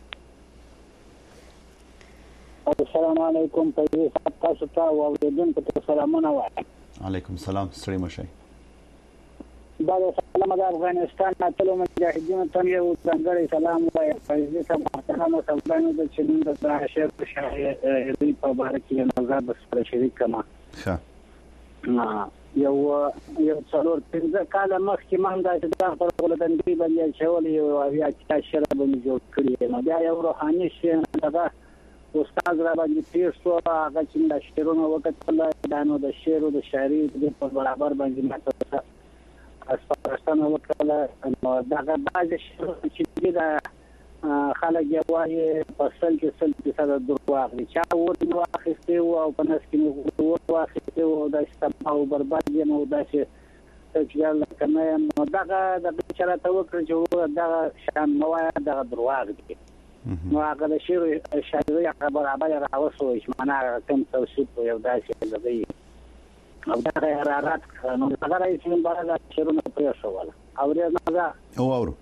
السلام علیکم. تاسو ته اوریدونکو سلامونه وایم. علیکم السلام. ستړي مشه. دا سلام د افغانستان ټول مجاهدینو ته یو ځانګړی سلام وایم. فیض ته محترم سلامونه د چنین د شهر شاهي په باره کې نظر بسره شریک کما. ښه. یو څلور پنځه کاله مخکې ما د پر ولدندې باندې چول یو بیا چې شراب باندې جوړ کړی. نو دا یو روحاني شی دا استاد را باندې پیر شو. هغه چې د شعرونو وکړل دا نو د شعر او د شاعري په برابر باندې ماته اسپارستانه وکړل. نو دا بعض شعرونه چې دا خلک یې وایي په سل کې سره درواغ دي. چا ورته واخیسته او په نس کې ورته واخیسته او دا ستاسو برباد دي. نو دا چې تجارت کنه نو دا د چرته وکړي چې دا شان نوای دا درواغ دي. نو هغه د شعر شاعري هغه برابر راوسو چې معنا کوم توصیف یو داسې لګي او دا حرارت نو هغه راځي چې بارا شعرونه پرې شوواله او نه او اورو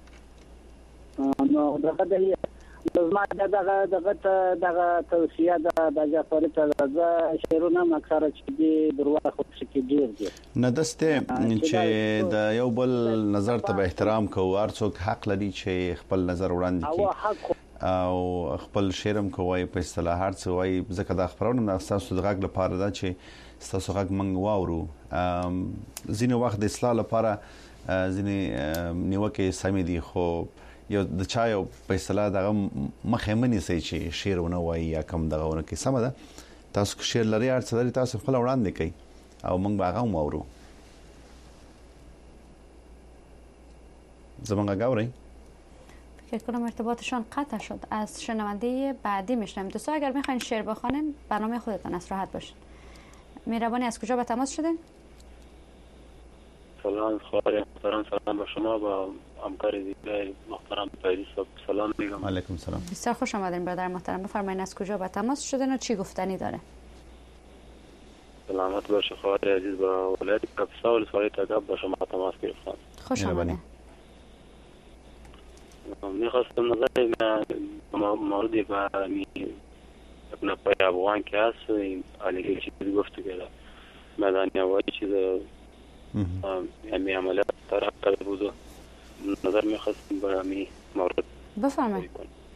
نو دغه د زما دغه توصیه د جعفر ته شعرونه مکسره چې درواغ خو چې ډیر دي نه دسته چې د یو بل نظر ته احترام کوو. هر څوک حق لري چې خپل نظر وړاندې کړي او خپل شعرم کوي په اصطلاح هر څه وایي. ځکه دا خبرونه د تاسو د غږ لپاره ده چې تاسو غږ منګ واورو. ځینې وخت د اصلاح لپاره ځینې نیوکه سمې دي خو یو د چا یو په اصطلاح دغه مخه منی سي چې شعرونه وایي یا کوم دغهونه کې سم ده. تاسو شعر لري هر څه لري تاسو خپل وړاندې کوي او موږ باغه مورو. زمانه گاوری فکر کنم ارتباطشان قطع شد. از شنونده بعدی میشنم. دوستان اگر میخواین شعر بخونین برنامه خودتان است، راحت باشین. مهربانی. از کجا به تماس شدین؟ سلام خواهر محترم. سلام به شما و همکار دیگر محترم فیض صاحب سلام میگم. علیکم سلام. بسیار خوش آمدین برادر محترم. بفرمایید از کجا به تماس شدین و چی گفتنی داره؟ سلامت باشه خواهر عزیز. با ولایت کاپیسا ولسوالی تگاب با شما تماس گرفتم. خوش آمدین. میخواستم نظر موردی که ابن پای افغان که هست علیه چیزی گفته که مدنی هوایی چیز همی عملیات طرح کرده بود و نظر میخواستم برای همی مورد بفرمایید.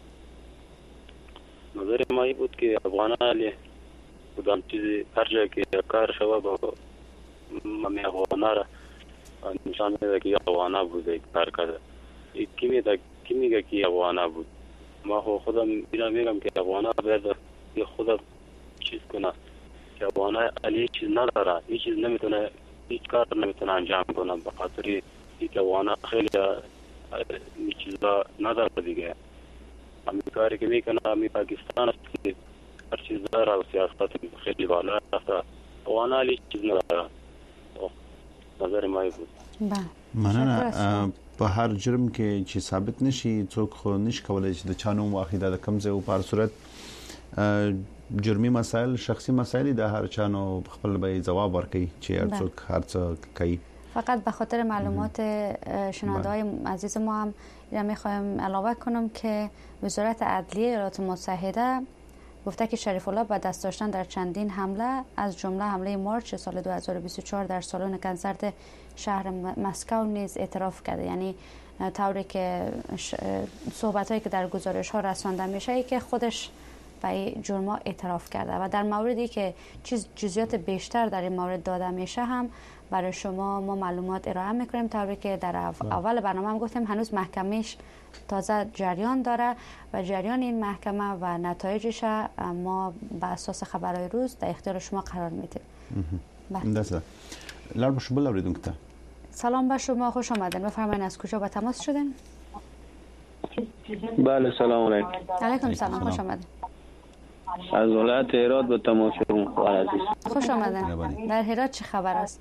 نظر ما بود که افغان علیه بودم چیزی هر جایی که کار شوه با همی افغان را نشان میده که افغان بوده کار کرده. کی میگه که افغان بود؟ ما خودم میگم که افغان باید خودم چیز کنه که افغان علیه چیز نداره، هیچ چیز نمیتونه، هیچ کار نمیتونه انجام کنه به خاطر اینکه افغان خیلی چیزا نداره دیگه. همین کاری که میکنه همین پاکستان است که هر چیز داره و سیاست خیلی بالا است. افغان علیه چیز نداره. نظر ما بود. مننه. په هر جرم کې چې ثابت نشي څوک خو نش کولای چې د چانو واخیده د کمزې او په صورت جرمي مسائل شخصي مسائل د هر چانو خپل به جواب ورکړي چې هر څوک هر څه کوي. فقط به خاطر معلومات شنونده‌های عزیز ما هم می‌خوایم علاوه کنم که وزارت عدلیه ایالات متحده گفته که شریف الله با دست داشتن در چندین حمله از جمله حمله مارچ سال 2024 در سالن کنسرت شهر مسکو نیز اعتراف کرده. یعنی طوری که صحبت‌هایی که در گزارش‌ها رسانده میشه ای که خودش به جرم اعتراف کرده و در موردی که جزئیات بیشتر در این مورد داده میشه هم برای شما ما معلومات ارائه میکنیم، طوری که در اول برنامه هم گفتیم هنوز محکمهش تازه جریان داره و جریان این محکمه و نتایجش ما به اساس خبرهای روز در اختیار شما قرار میدیم. بله. لار شما لوریدون کتا. سلام به شما، خوش آمدین. بفرمایید از کجا به تماس شدین؟ بله سلام علیکم. علیکم سلام، خوش آمدین. از ولایت هرات به تماس شدم خواهر عزیز. خوش آمدین. در هرات چه خبر است؟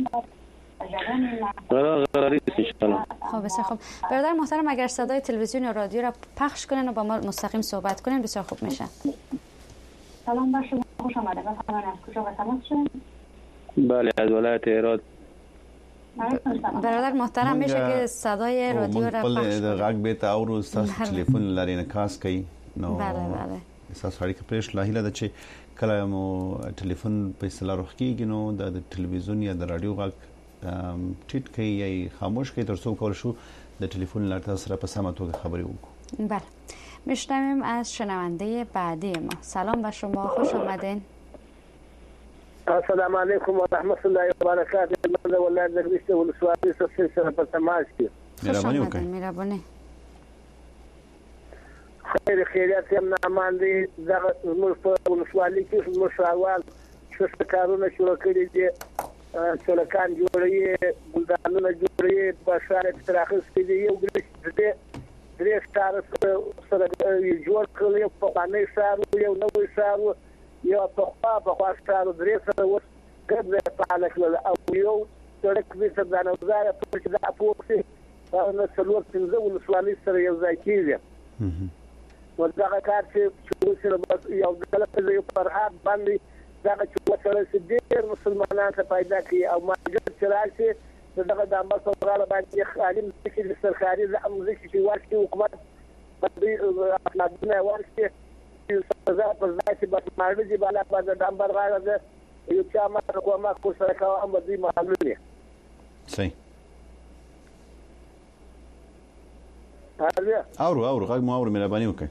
قراری است ان شاء الله. خب بسیار خوب. برادر محترم اگر صدای تلویزیون یا رادیو را پخش کنین و با ما مستقیم صحبت کنین بسیار خوب میشه. سلام بر شما، خوش آمدید. بفرمایید از کجا به تماس شدین؟ بله از ولایت هرات. برادر محترم میشه که صدای رادیو را پخش کنین؟ غږ به تاسو تاسو ټلیفون لري انعکاس کوي نو بله بله تاسو اړیکه پرېښ لا هیله ده چې کله مو ټلیفون په اصطلاح روح کېږي نو د ټلویزیون یا د رادیو غږ ټیټ کوي یا خاموش کوي ترڅو کول شو د ټلیفون لار تاسو سره په سمه توګه خبرې وکړو. بله میشنویم از شنونده بعدی ما. سلام به شما، خوش آمدین. السلام علیکم و رحمت الله و برکاته. من ولایت دغریشت ولسوالی سره په تماس کې. مهرباني وکړئ. مهرباني. خیر خیریت هم نامان دي دغه موږ په ولسوالۍ کې مشاور څه کارونه شروع کړي دي، سړکان جوړوي، ګلدانونه جوړوي، په ښار کې تراخص کې دي، یو درې ښار سره جوړ کړل، یو پخوانی ښار یو نوی ښار یو پخوا ښار درې سره اوس ګډ فعال کړل او یو سړک بیرته د نوزاره په چې د اپوکسي نو څلور پنځه ولسوالۍ سره یو ځای کېږي. ودغه کار چې سره یو ځل په یو فرهاد باندې دغه چې وسره چې ډېر مسلمانان ته پیدا کړي او ماجر چې راشي دغه د امر سره باندې خالي چې د سرکاري زعم چې ورشي حکومت باندې افلاطونه ورشي چې سزا پر ځای چې بس ماړي بالا باندې د امر راغله یو چې ما کومه کو سره کوم باندې معلومه صحیح اورو غږ مو اورو مهرباني وکړئ.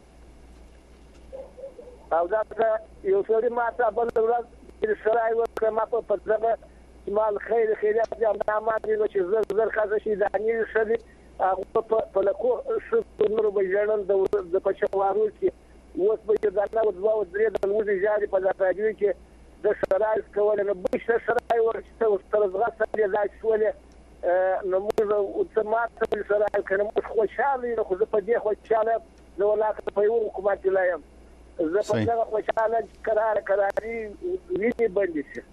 او دا یو څوری ما ته بل ورځ د شرای وکړه ما په پځغه مال خیریت د ما دي چې زر خاصه شي د اني شدي هغه په لکو شو نور بجړن د پښوارو کې اوس به دا نو دوا درې د لوزي جاري په راځي کې د شرای کول نه بش شرای ورته سترزغه سره ځای شولې نو موږ اوسمات سره کنه موږ خوشاله یو خو په دې خوشاله زه ولاکه په یو حکومت لایم زه په دغه خوشاله قراري ویني باندې شي.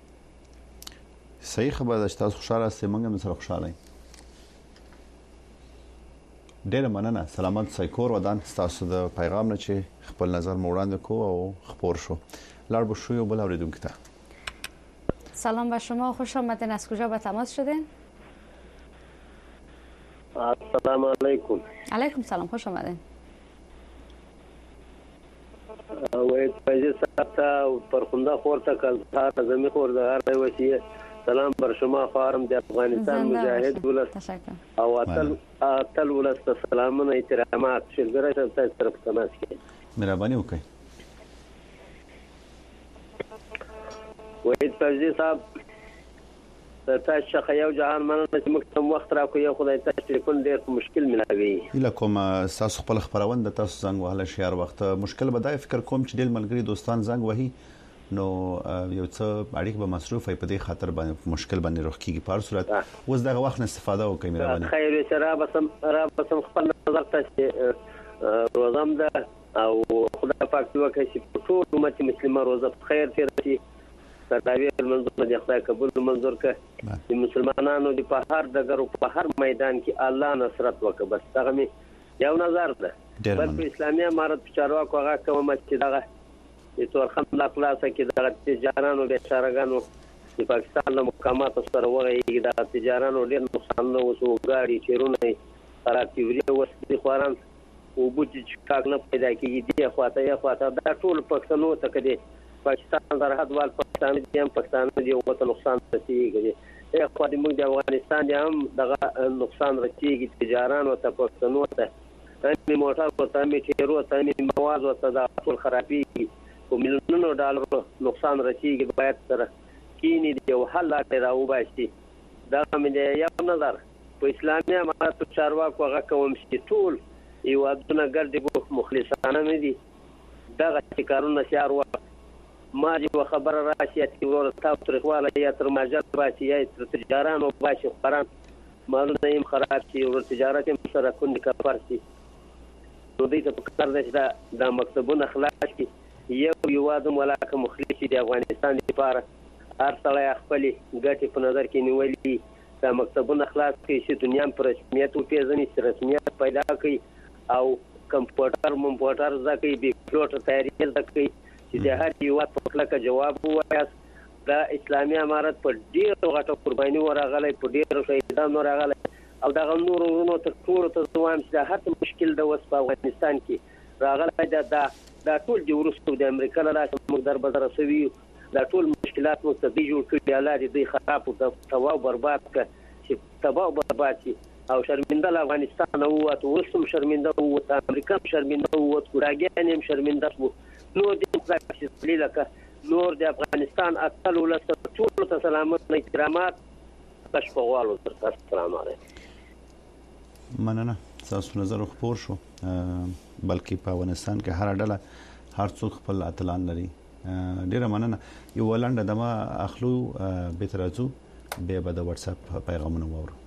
صحیح خبره ده چې تاسو خوشاله سئ، موږ هم سره خوشاله یو. ډېر مننه. سلامت سایکور ودان تاسو د پیغام نه چې خپل نظر مو وړاندې کو او خبر شو. لار بو شو یو بل اوریدونکو ته. سلام به شما، خوش آمدین. از کجا به تماس شدین؟ السلام علیکم. علیکم سلام، خوش آمدین. وای پایز ساعت پرخونده خورته کلتار زمین خورده هر وسیه. سلام بر شما خارم د افغانستان مجاهد ولس او اتل ولس سلامونه احترامات شلګره ته طرف تماس کې مهرباني وکړئ. وای پایز صاحب تاسو څخه یو جهان مننه چې موږ تم وخت راکو یو خدای ته ټلیفون ډیر مشکل ملاوي. اله کوم تاسو خپل خبرونه تاسو زنګ وهله شهر وخت مشکل بدای فکر کوم چې ډیر ملګری دوستان زنګ وهي نو یو څه اړیک به مصروف په دې خاطر باندې مشکل باندې روح کیږي. په هر صورت اوس دغه وخت نه استفاده وکړئ مهرباني. خیر سره بسم خپل نظر ته روزم ده او خدای پاک دې وکړي چې ټول امت مسلمان روزه خیر تیر شي. تراویح منظور د خدای قبول منظور ک د مسلمانانو د په هر دغه په هر میدان کې الله نصرت وکړي. بس هغه می یو نظر ده بل په اسلامي امارت چارواکو هغه کوم چې دغه د تورخم لا خلاصه کې د تجارانو د شارګانو د پاکستان له مقاماتو سره وغږیږي. د تجارانو ډېر نقصان نو وسو غاړي چیرونه خرابتي وسې خوران او بوجي کاګ نه پیدا کیږي. د خواته دا ټول پښتنو ته کدي پاکستان در حد وال پاکستان دی وته نقصان رسیږي. خو د موږ د افغانستان هم دغه نقصان رسیږي تجاران او پښتنو ته همې موټر ورته همې ټیرو ته همې مواد ورته دا ټول خرابېږي په میلیونونو ډالرو نقصان رسیږي. باید سره کینی د یو حل لارې راوباسي. دغه مې د یو نظر په اسلامي اماراتو چارواکو هغه کوم چې ټول هېوادونه ګرد مخلصانه نه دي دغه چې کارونه سیار وخت ما یو خبره راشي چې ورور تاسو ترخواله یا تر ماجر باسي یا تر تجارانو باسي خبران مالونه یې خراب شي او تجارت یې سره کندي کفر شي. نو دې ته په کار ده چې دا مکتبونه خلاص شي. یو وادم ولاکه مخلص د افغانستان لپاره هر سړی خپل ګټې په نظر کې نیولي دا مکتبونه خلاص کړي چې دنیا په رسمیت وپېژني چې رسمیت پیدا کړي او کمپیوټر زده کړي بې پیلوټه تیاري زده کړي چې د هر هېواد په کلکه جواب ووایاست. دا اسلامي امارت په ډېرو غټه قرباني ورغلی په ډېرو شهیدانو ورغلی او دغه نورو ورونو ته ټولو ته زه وایم چې دا هر مشکل د اوس په افغانستان کې راغلی دا ټول د وروستو د امریکا له لاسه موږ دربدره سوي یو. دا ټول مشکلات موږ ته دوی جوړ کړي الله دې دوی خراب او تباه او برباد کړه چې تباه او برباد شي او شرمنده له افغانستان ووت اوس هم شرمنده ووت امریکا هم شرمنده ووت ګوراګیان هم شرمنده شو. نور دې لکه نور د افغانستان اتل ولس ټولو ته سلامت احترامات تشپغوالو تر السلام علیکم. مننه تاسو نظر خبر شو بلکې په افغانستان کې هر ډله هر څوک خپل اتلان لري. ډیره مننه. یو ولنډه دما اخلو به ترازو به بعد واتس اپ پیغامونه وورو.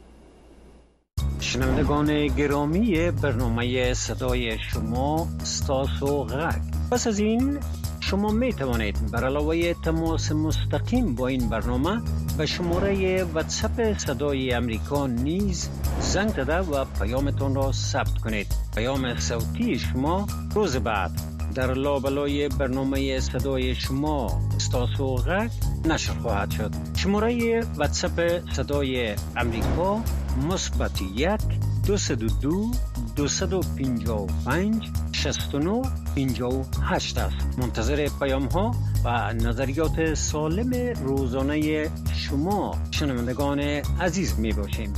شنوندگان گرامی برنامه صدای شما استاسو غرق. پس از این شما می توانید بر علاوه تماس مستقیم با این برنامه به شماره واتساپ صدای امریکا نیز زنگ زده و پیامتان را ثبت کنید. پیام صوتی شما روز بعد در لابلای برنامه صدای شما استاسو غرق نشر خواهد شد. شماره واتساپ صدای امریکا مثبت 1-202 255 69 58 است. منتظر پیام ها و نظریات سالم روزانه شما شنوندگان عزیز می باشیم.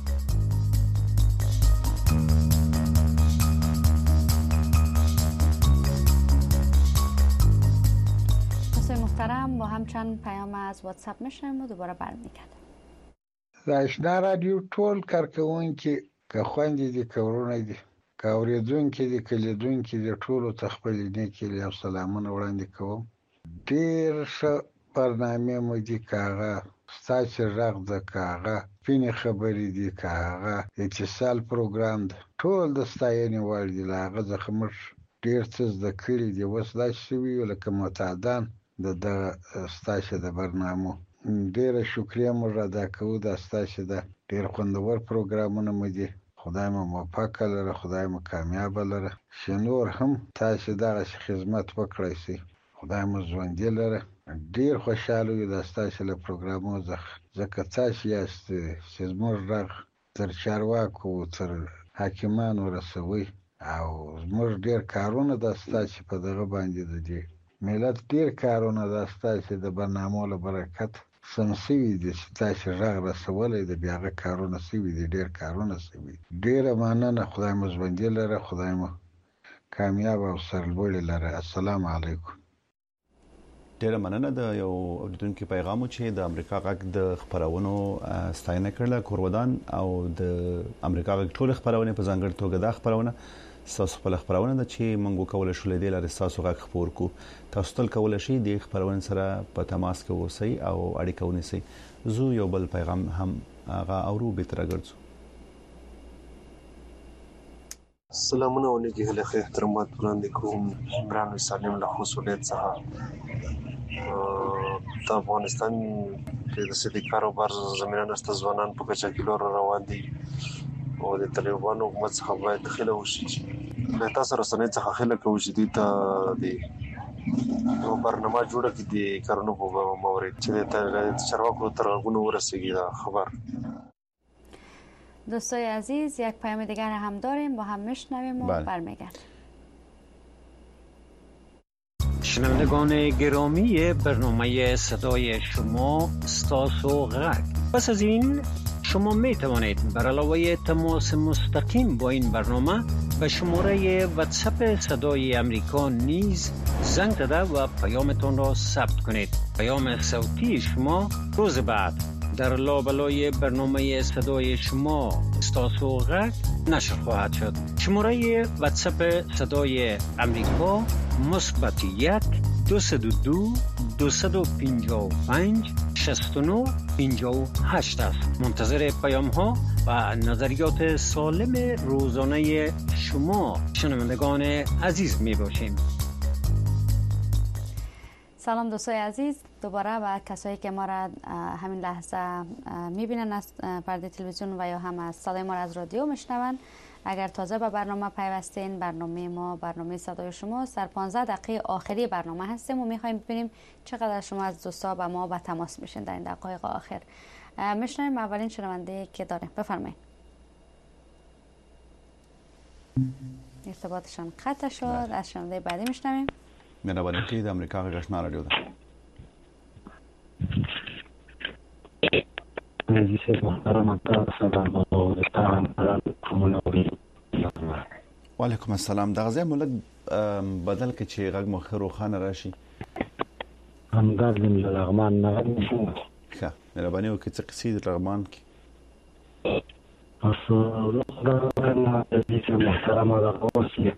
دوستان محترم با هم چند پیام از واتساپ میشنیم و دوباره برمیگردیم. آشنا رادیو ټول کارکونکي که خوندې دي کورونه دي که اوریدونکي دي که لیدونکي دي ټولو ته خپل نیکې او سلامونه وړاندې کوم. ډېر ښه برنامې مو دي که هغه ستاسې غږ ده که هغه سپینې خبرې دي که هغه اتصال پروګرام ده ټول د ستاینې وړ دي. له هغه څخه موږ ډېر څه زده کړي دي. اوس داسې شوي یو لکه معتادان د دغه ستاسې د برنامو. ډیره شکریه موږ ادا کوو. دا ستاسې ده ډېر خوندور پروګرامونه مو دي. خدای مو موفقه لره، خدای مو کامیابه لره چې نور هم تاسې دغسې خدمت وکړی شئ. خدای مو ژوندي لره. ډېر خوشحاله یو د ستاسې له پروګرامو څخه ځکه تاسې یاست چې زموږ غږ تر چارواکو تر حاکمانو رسوئ او زموږ ډېر کارونه د ستاسې په دغه باندې د دې ملت ډېر کارونه د ستاسې د برنامو له برکت سم شوي دي چې تاسې غږ رسولی د بیا هغه کارونه شوي دي. ډېر کارونه شوي دي. ډېره مننه. خدای مو ژوندي لره، خدای مو کامیاب او سرلوړي لره. السلام علیکم. ډیره مننه. د یو اوریدونکو پیغام چې د امریکا غږ د خبرونو ستاینه کړله کورودان او د امریکا غږ ټول خبرونه په ځانګړي توګه د خبرونه تاسو خپل خبرونه د چې موږ کول شو لیدل لري تاسو غږ خبر کو تاسو تل کول شي د خبرونه سره په تماس کې اوسئ او اړیکه ونیسئ. زه یو بل پیغام هم هغه اورو به تر ګرځو. سلامونه علیکم هله احترامات وړاندې کوم. عمران سالم له مسؤلیت څخه د افغانستان کې د سړي کاروبار زمينه نشته. ځوانان په کچا کیلو روان دي او د طالبانو حکومت څخه باید خله وشي چې تاسو رسنۍ څخه خله کوي چې د یو برنامه جوړه کړي د کارونو په مورید چې د چارواکو تر غوږونو ورسیږي دا خبر. دوستای عزیز یک پیام دیگر هم داریم با هم میشنویم و برمیگردیم. شنوندگان گرامی برنامه صدای شما استاسو غرق. پس از این شما می توانید بر علاوه تماس مستقیم با این برنامه به شماره واتساپ صدای امریکا نیز زنگ زده و پیامتان را ثبت کنید. پیام صوتی شما روز بعد در لابلای برنامه صدای شما استاسو غک نشر خواهد شد. شماره واتساپ صدای امریکا مثبت 1 202 255 69 58 است. منتظر پیام ها و نظریات سالم روزانه شما شنوندگان عزیز می باشیم. سلام دوستای عزیز، دوباره و کسایی که ما را همین لحظه میبینن از پرده تلویزیون و یا هم از صدای ما را از رادیو میشنون. اگر تازه به برنامه پیوستین، برنامه ما برنامه صدای شما در 15 دقیقه آخری برنامه هستیم و میخوایم ببینیم چقدر شما از دوستا با ما به تماس میشین در این دقایق آخر. میشنویم اولین شنونده که داریم. بفرمایید. ارتباطشان قطع شد. از شنونده بعدی میشنویم. مهربانی کنید امریکا غږ آشنا رادیو ده. وعلیکم السلام. د غزه ملک بدل کې چې غږ مخ روخانه راشي. همدارد لغمان نه ښه مهرباني وکړئ چې قصید لغمان کې اصل راغله د دې محترمه راوسی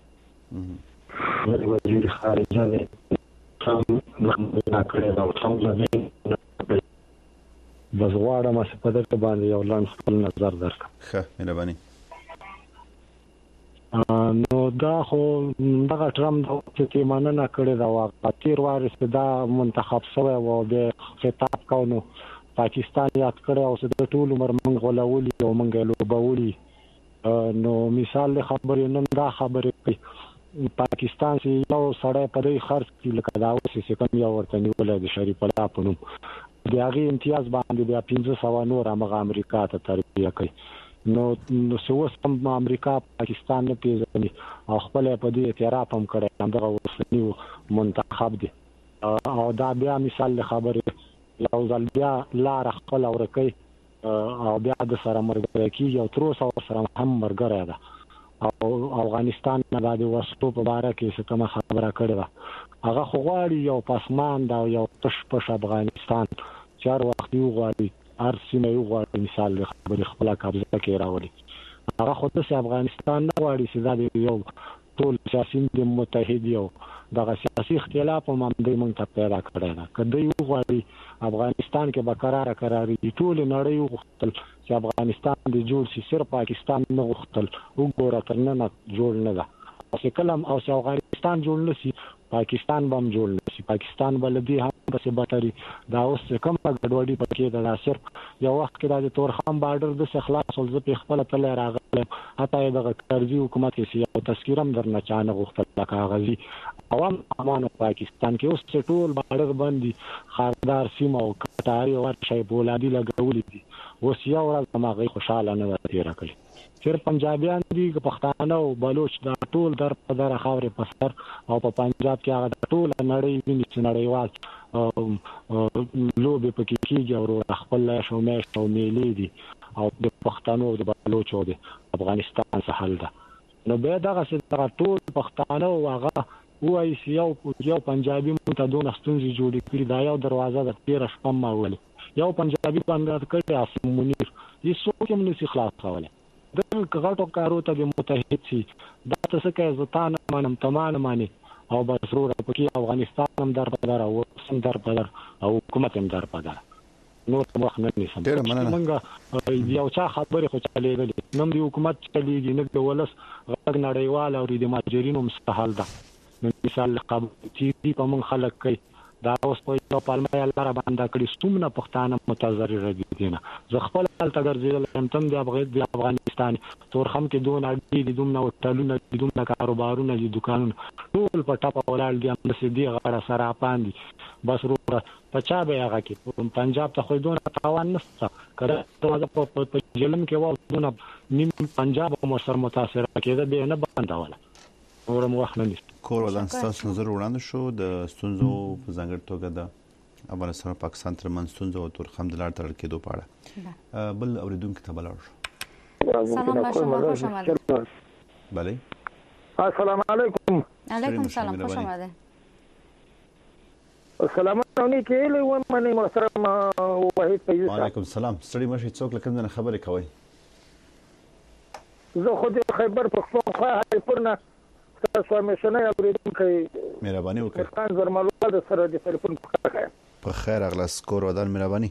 وزیر خارجه ده هم لغمان کړی دا څنګه ده بس غواړم چې په دې باندې یو لاندې خپل نظر درکړم. ښه مهرباني. نو دا خو دغه ټرمپ چې مننه کړې دا واقع تیر وارث دا منتخب شوی و د خطاب کونو پاکستان یاد کړی او د ټول عمر موږ غولولي او موږ لوبولي. نو مثال خبرې نن دا خبرې کوي پاکستان چې یو سړی په دې خرڅ کې لکه دا اوس چې کوم یو ورته نیولای د شریف الله په نوم د هغې امتیاز باندې بیا 1500 نور هغه امریکا ته تربیه کوي. نو اوس هم امریکا پاکستان نه پیژني او خپل په دې اعتراف هم کړی دغه اوسنی منتخب دی او دا بیا مثال خبرې یو ځل بیا لار خپل ورکوي او بیا د سره مرګ کیږي او تر اوسه سره هم مرګره ده او افغانستان نه د وسپو په اړه کې څه کومه خبره کړې ده هغه خو غواړي یو پاسمان دا یو پش افغانستان چار وخت یو غواړي هر سیمه یو غواړي مثال خبرې خپل قبضه کې راوړي هغه خو د افغانستان نه غواړي چې دا یو ټول سیاسي متحد یو دغه سیاسي اختلاف هم د موږ ته پیدا کړی ده کله یو غواړي افغانستان کې به قرار ټول نړۍ غوښتل چې افغانستان د جوړ شي صرف پاکستان نه غوښتل وګوره تر نن جوړ نه ده او چې کلم او چې افغانستان جوړ نشي پاکستان به هم جوړ نشي پاکستان بلدي هم بس بټري دا اوس کوم غډوډي پکې ده صرف یو وخت کې د تورخم بارډر د خلاص ول زه خپل تل راغله حتی د قرضي حکومت کې یو تذکرم درنه چانه غوښتل کاغذي عوام امانه پاکستان کې اوس ټول بارډر باندې خاردار سیمه او کټاري او شی بولادي لګولې دي اوس یو ورځ ما خوشاله نه تیر کړی صرف پنجابیان دي پښتانه او بلوچ دا ټول در په در خاورې پسر او په پنجاب کې هغه ټول نړۍ ویني چې نړیوال لوبې پکې کېږي او خپل شومې او میلې دي او د پښتنو او د بلوچو د افغانستان سهل ده نو به دغه څه ټول پښتانه او هغه وایي چې یو پنجابي مونږ ته دوه ستونزې جوړې کړې دا یو دروازه د 13 شپه ما ولې یو پنجابي باندې کړی اسم منیر هیڅوک هم نشي خلاصولی دغه غټو کارو ته متحد شي دا څه کوي زتان منم تمام معنی او بس ورو پکې افغانستان هم در بدر او سم در بدر او حکومت هم در بدر نو مخ نه نشم موږ یو چا خبرې خو چلېږي نن دی حکومت چلېږي نه د ولس غږ نړیوال او د ماجرینو مستحل ده مثال قبول چې په موږ خلک کوي دا اوس په یو پالمه الله را باندې کړی ستومنه پښتانه متضرر دي نه زه خپل تل ګرځیدل تم د افغانستان تورخم کې دوه اړتي دي دومره وټلونه دي دومره کاروبارونه دي دکانونه ټول په ټاپه ولاړ دي هم د دې غړ سره پاندي بس ورو په چا به هغه کې پنجاب ته خو دونه تاوان نشته کړه په جلم کې و دونه نیم پنجاب هم سره متاثر کېده به نه بنداوله ورم وخت نه کور ودان ستاسو نظر وړاندې شو د ستونزو په ځانګړي توګه د افغانستان او پاکستان تر منځ ستونزې او تورخم د لار تړل کېدو په اړه بل اوریدونکو ته بلار سلام بر شما، خوش آمدید. بله السلام علیکم. علیکم سلام، خوش آمده. سلام علیکم و من محترم وحید فیض. وعلیکم السلام. ستړي مشي څوک لکه نه خبرې کوي. زه خود خیبر پختونخوا هایپورنا تاسو همیشنه اوریدونکي مهرباني وکړئ. خان زرمالو د سره د ټلیفون په خیر اغلاس کور ودان مهرباني.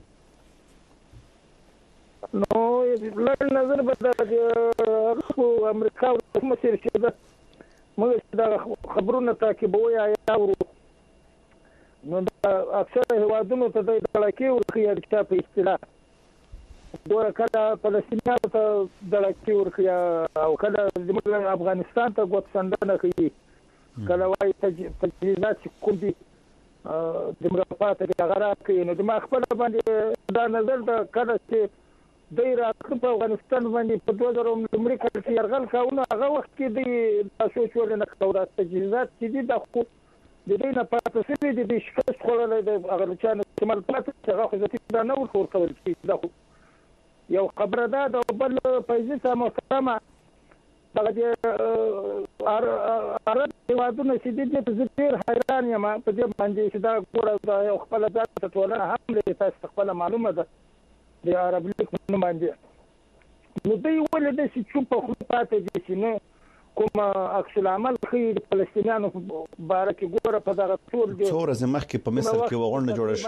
نو لړ نظر به امریکا او مسیر چې دا موږ دا خبرونه تعقیبوي یا ورو نو اکثر هوادونو ته د دړکې ورخي د په اصطلاح دوه کله فلسطینیانو ته دړکې ورخي او کله د افغانستان ته غوښتنه کوي کله وايي تجهیزات کوم دي د مرافات د غرا کوي نو د ما خپل باندې دا نظر د کله چې د عراق په افغانستان باندې په 2000 امریکا کې يرغل کاونه هغه وخت کې د تاسو شول نه کړو تجهیزات چې د خو د دې نه پاتې سوي د شکست خورل د هغه چانه استعمال پاتې هغه خو ځکه دا نه ورکول کېږي دا یو خبره ده د بل پیسې سم محترمه هغه د عرب هیوادونو چې د ډېر حیران یم په دې باندې چې دا ګوره دا یو خپل ځان ته ټولنه هم له تاسو خپل معلومه ده د عرب لیگ په باندې نو دوی ولې د چې په خپل پاتې دي چې نه کوم عکس العمل خیر فلسطینیانو باره کې ګوره په دغه ټول دي څو ورځې مخکې په مصر کې وغوړنه جوړه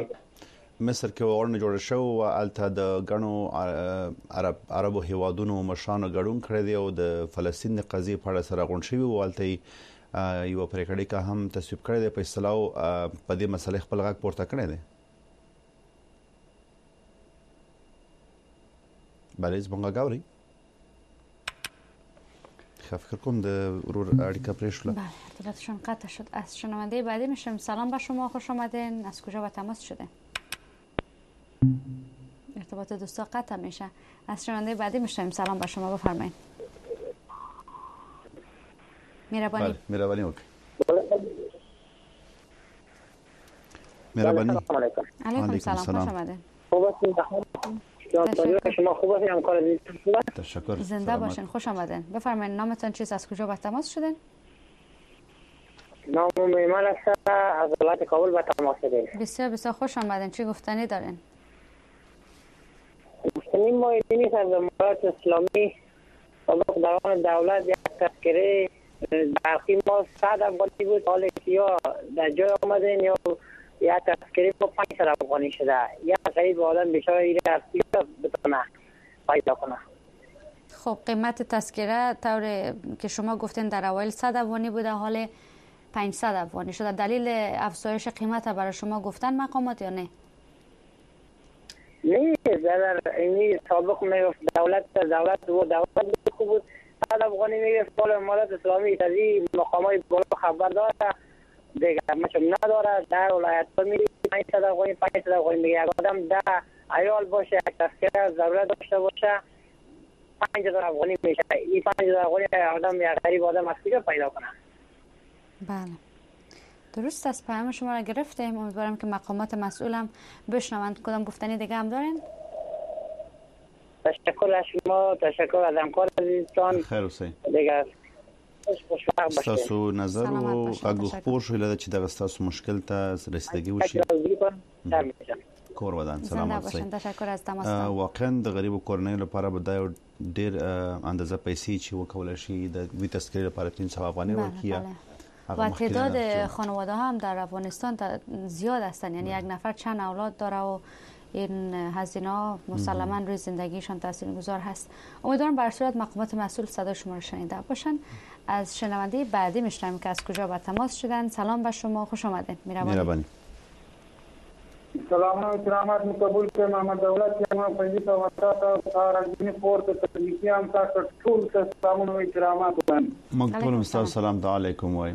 شو او الته د غنو عربو هیوادونو مشرانو ګډون کړی دی او د فلسطین د قضیې په اړه سره غونډه شوی او الته یو پریکړه کا هم تصویب کړی دی په اصطلاح په دې مسلې خپل غږ پورته کړی دی. بله زمونږ گاوري فکر کنم د رور اړیکه پرې شوله. بله ارتباطشون قطع شد. از شنونده بعدی میشم. سلام بر شما، خوش آمدین. از کجا به تماس شده؟ ارتباط دوستا قطع میشه. از شنونده بعدی میشم. سلام بر شما، بفرمایید. مهربانی. مهربانی وکړئ. مهربانی. علیکم سلام، خوش آمدین. شما خوب هستید همکار عزیز؟ تشکر. زنده باشین، خوش آمدین. بفرمایید نامتون چیست، از کجا به تماس شدین؟ نام ایمان است، از ولایت کابل به تماس شدین. بسیار بسیار خوش آمدین. چی گفتنی دارین؟ گفتنی ما اینی از امارات اسلامی سابق دوران دولت یک تذکره برخی ما 100 افغانی بود، حال یا در جای آمدین یا یا تذکری با 500 افغانی شده یا قریب آدم بشار ایره ارسی بتونه پیدا کنه. خب قیمت تذکره طور که شما گفتین در اوایل 100 افغانی بوده حال 500 افغانی شده. دلیل افزایش قیمت برای شما گفتن مقامات یا نه؟ نه در اینی سابق میگفت دولت خوب بود 100 افغانی میگفت حال امارات اسلامی تازی مقامات بالا خبر داره دیگه مچم نداره. در ولایت ها میری 500 افغانی میگه اگر آدم 10 عیال باشه یک تذکره ضرورت داشته باشه 5000 افغانی میشه. این 5000 افغانی آدم یک غریب آدم از کجا پیدا کنه؟ بله درست است. پیام شما را گرفتیم. امیدوارم که مقامات مسئولم بشنوند. کدام گفتنی دیگه هم دارین؟ تشکر از شما، تشکر از همکار عزیزتان. خیر اوسئ. دیگه ستاسو نظر او غږ خپور شو لږ چې دغه ستاسو مشکل ته رسیدګي وشي. کور ودان سلام علیکم. تشکر از تماس. واقعا د غریب کورنۍ لپاره به دا ډیر اندازه پیسې چې وکول شي د وی تذکره لپاره 300 افغانۍ ورکیه و تعداد خانواده هم در افغانستان زیاد هستند. یعنی یک نفر چند اولاد داره و این هزینه مسلما روی زندگیشان تاثیرگذار هست. امیدوارم بر صورت مقامات مسئول صدای شما را شنیده باشن. از شنونده بعدی میشنویم که از کجا به تماس شدن. سلام بر شما، خوش آمدید. مهربانی. سلام و کرامات مقبول که محمد دولت ما فیض و وساطه سارجین پورت تکنیکیان تا ټول سلام و کرامات مقبول سلام علیکم وایو.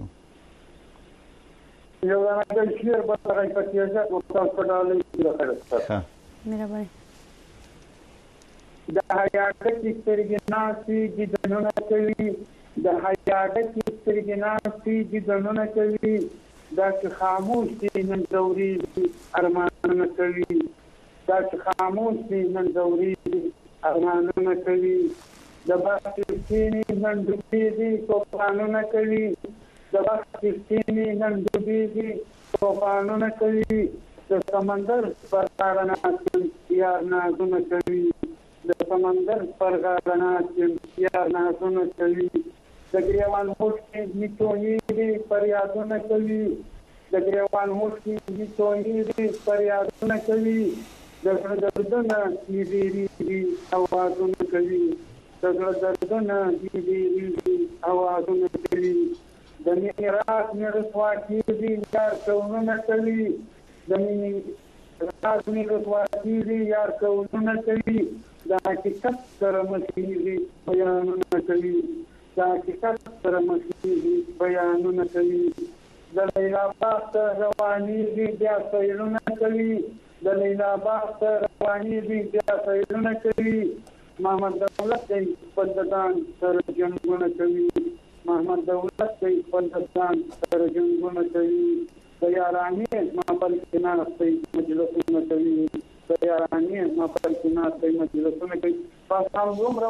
یو دا شیر په هغه پکې او تاسو په ډول ښه مهرباني. د حیاتي سترګناسي د دنونه کوي د حیاتي سترګناسي د دنونه کوي دا چې خاموش دي نن ځورېږي ارمانونه کوي دا چې خاموش دي نن ځورېږي ارمانونه کوي د بخت سپینې نن ډوبېږي طوفانونه کوي د بخت سپینې نن ډوبېږي طوفانونه کوي د سمندر پر غاړه ناست یار نازونه کوي د سمندر پر غاړه ناست یار نازونه کوي د ګریوان هوښ کې میتونېږي فریادونه کوي د ګریوان هوښ کې میتونېږي فریادونه کوي د زړه دردونه ډېرېږي اوازونه کوي د زړه دردونه ډېرېږي اوازونه کوي د مینې راز مې رسوا کېږي یار کونونه کوي د مینې راز مې رسوا کېږي یار کونونه کوي د حقیقت سره مخېږي بیانونه کوي د حقیقت سره مخېږي بیانونه کوي د لیلا باغ ته روانېږي بیا سیلونه کوي د لیلا باغ ته روانېږي بیا سیلونه کوي محمد دولت دی خپل د ځان سره جنګونه کوي محمد دولت دی خپل د ځان سره جنګونه کوي د یارانې زما بل کې ناستئ مجلسونه کوي د یارانې زما بل کې ناستئ مجلسونه کوي بس همدومره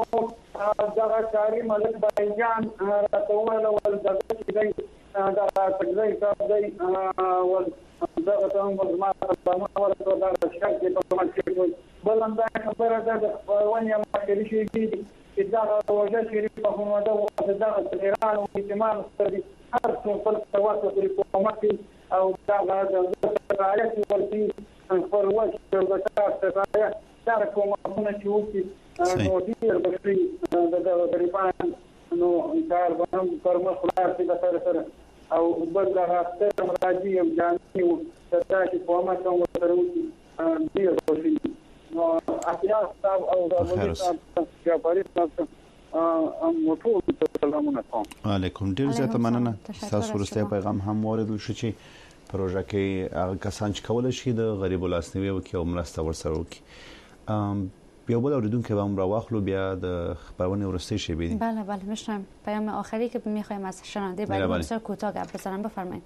دغه کاري ملک بایجان راته وویل ول دغه چې دی دغه تګلی صاحب دی ول دغه ته هم زما سلامونه ورکړه دغه شک دی په ما کې بل همدا خبره ده د خپرونې مشري شوي دي چې دغه روژه شریفه همدا دغه ایران او احتمال ستري هر څو خپل تواصل پرې حکومت او دغه د رعایت ورتي خپل وخت د سرایه دغه کومونه چې وکړي نو ډېر بشري دغه غریبان نو کار باندې پرمخ ولاړ شي د سره او بل هغه ستر راځي او ځاني او ستاسو په ما کوم سره وکړي ډېر بشري نو احیا او د جعفری تاسو ټول سلامونه کوم علیکم ډیر زیاته مننه تاسو ورسته پیغام هم اوریدل شو چې پروژه کې هغه کسان چې کول شي د غریب لاسنیوي وکي او مرسته ورسره وکي بیا بل اوریدونکو به هم راوخلو بیا د خبرونه ورسته شي ببینیم بله میشنم پیام آخری که میخوایم از شنونده باید بسیار کوتاه گپ بزنم بفرمایید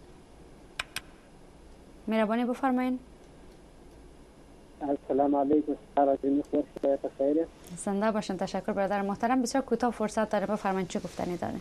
مهربانی بفرمایید السلام علیکم سلام علیکم زنده باشن تشکر برادر محترم بسیار کوتاه فرصت داره بفرمایید چه گفتنی داره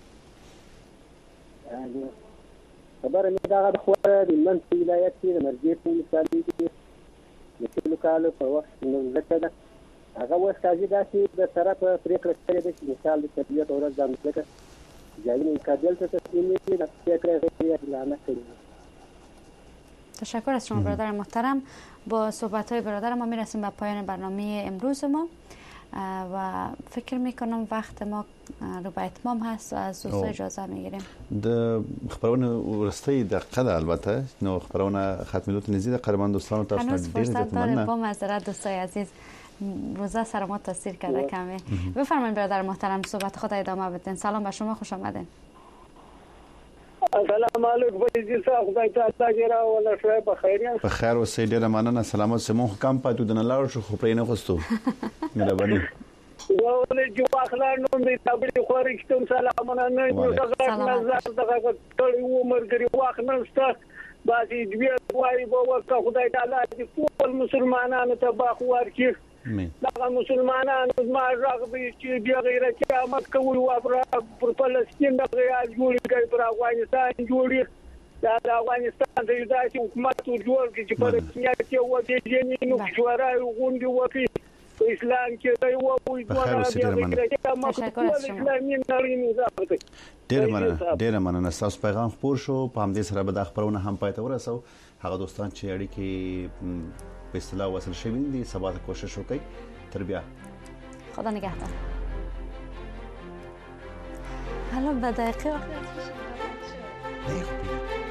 خبر می دغه د خوره د منځ ولایت کې د مرګي په مثالي کې د ټولو کالو په وخت نو زکه ده هغه وخت چې داسې د طرف پریکړه کړې ده چې مثال د طبيعت او ځان ځکه ځایي کابل ته تسلیم دي د فکر غیر اعلان کړی. تشکر از شما برادر محترم. با صحبت‌های برادر ما میرسیم به پایان برنامه امروز ما و فکر میکنم وقت ما رو به اتمام هست و از دوستان اجازه میگیریم. د خبرونه ورسته دقیقه ده البته نو خبرونه ختمیدو نزدیک قربان دوستان تاسو ډیر فرصت داره با معذرت دوستای عزیز روزه سر ما تاثیر کرده کمی. بفرمایید برادر محترم صحبت خود ادامه بدین. سلام به شما خوش آمدین. السلام علیکم بچی صاحب خدای تعالی جرا ولا شوي بخیر بخیر اوسې ډیره مننه سلامات سمو کم پاتو د نلار شو خو پرې نه غوستو مهرباني ولې جو اخلار نو دې تبري خوري کوم سلامونه نه دغه نظر دغه ټول عمر ګری واخ نشته باسي دې وایي بو خدای تعالی دې ټول مسلمانانو ته باخوار کی دغه مسلمانانو ما راغبي چې بیا غیرت قیامت کوي او پر فلسطین دغه جوړي کوي پر افغانستان جوړي دا افغانستان د داسې حکومت جوړ کی چې په دنیا کې و دې جنې نو شورا غونډي وکړي په اسلام کې دی او ډیره مننه تاسو پیغام خپور شو په همدې سره به د خبرونه هم پاتې ورسو هغه دوستان چې اړیکې په اصطلاح وصل شوي دي سبا ته کوشش وکړئ تر بیا خدا نگهدار. حالا به دقیقه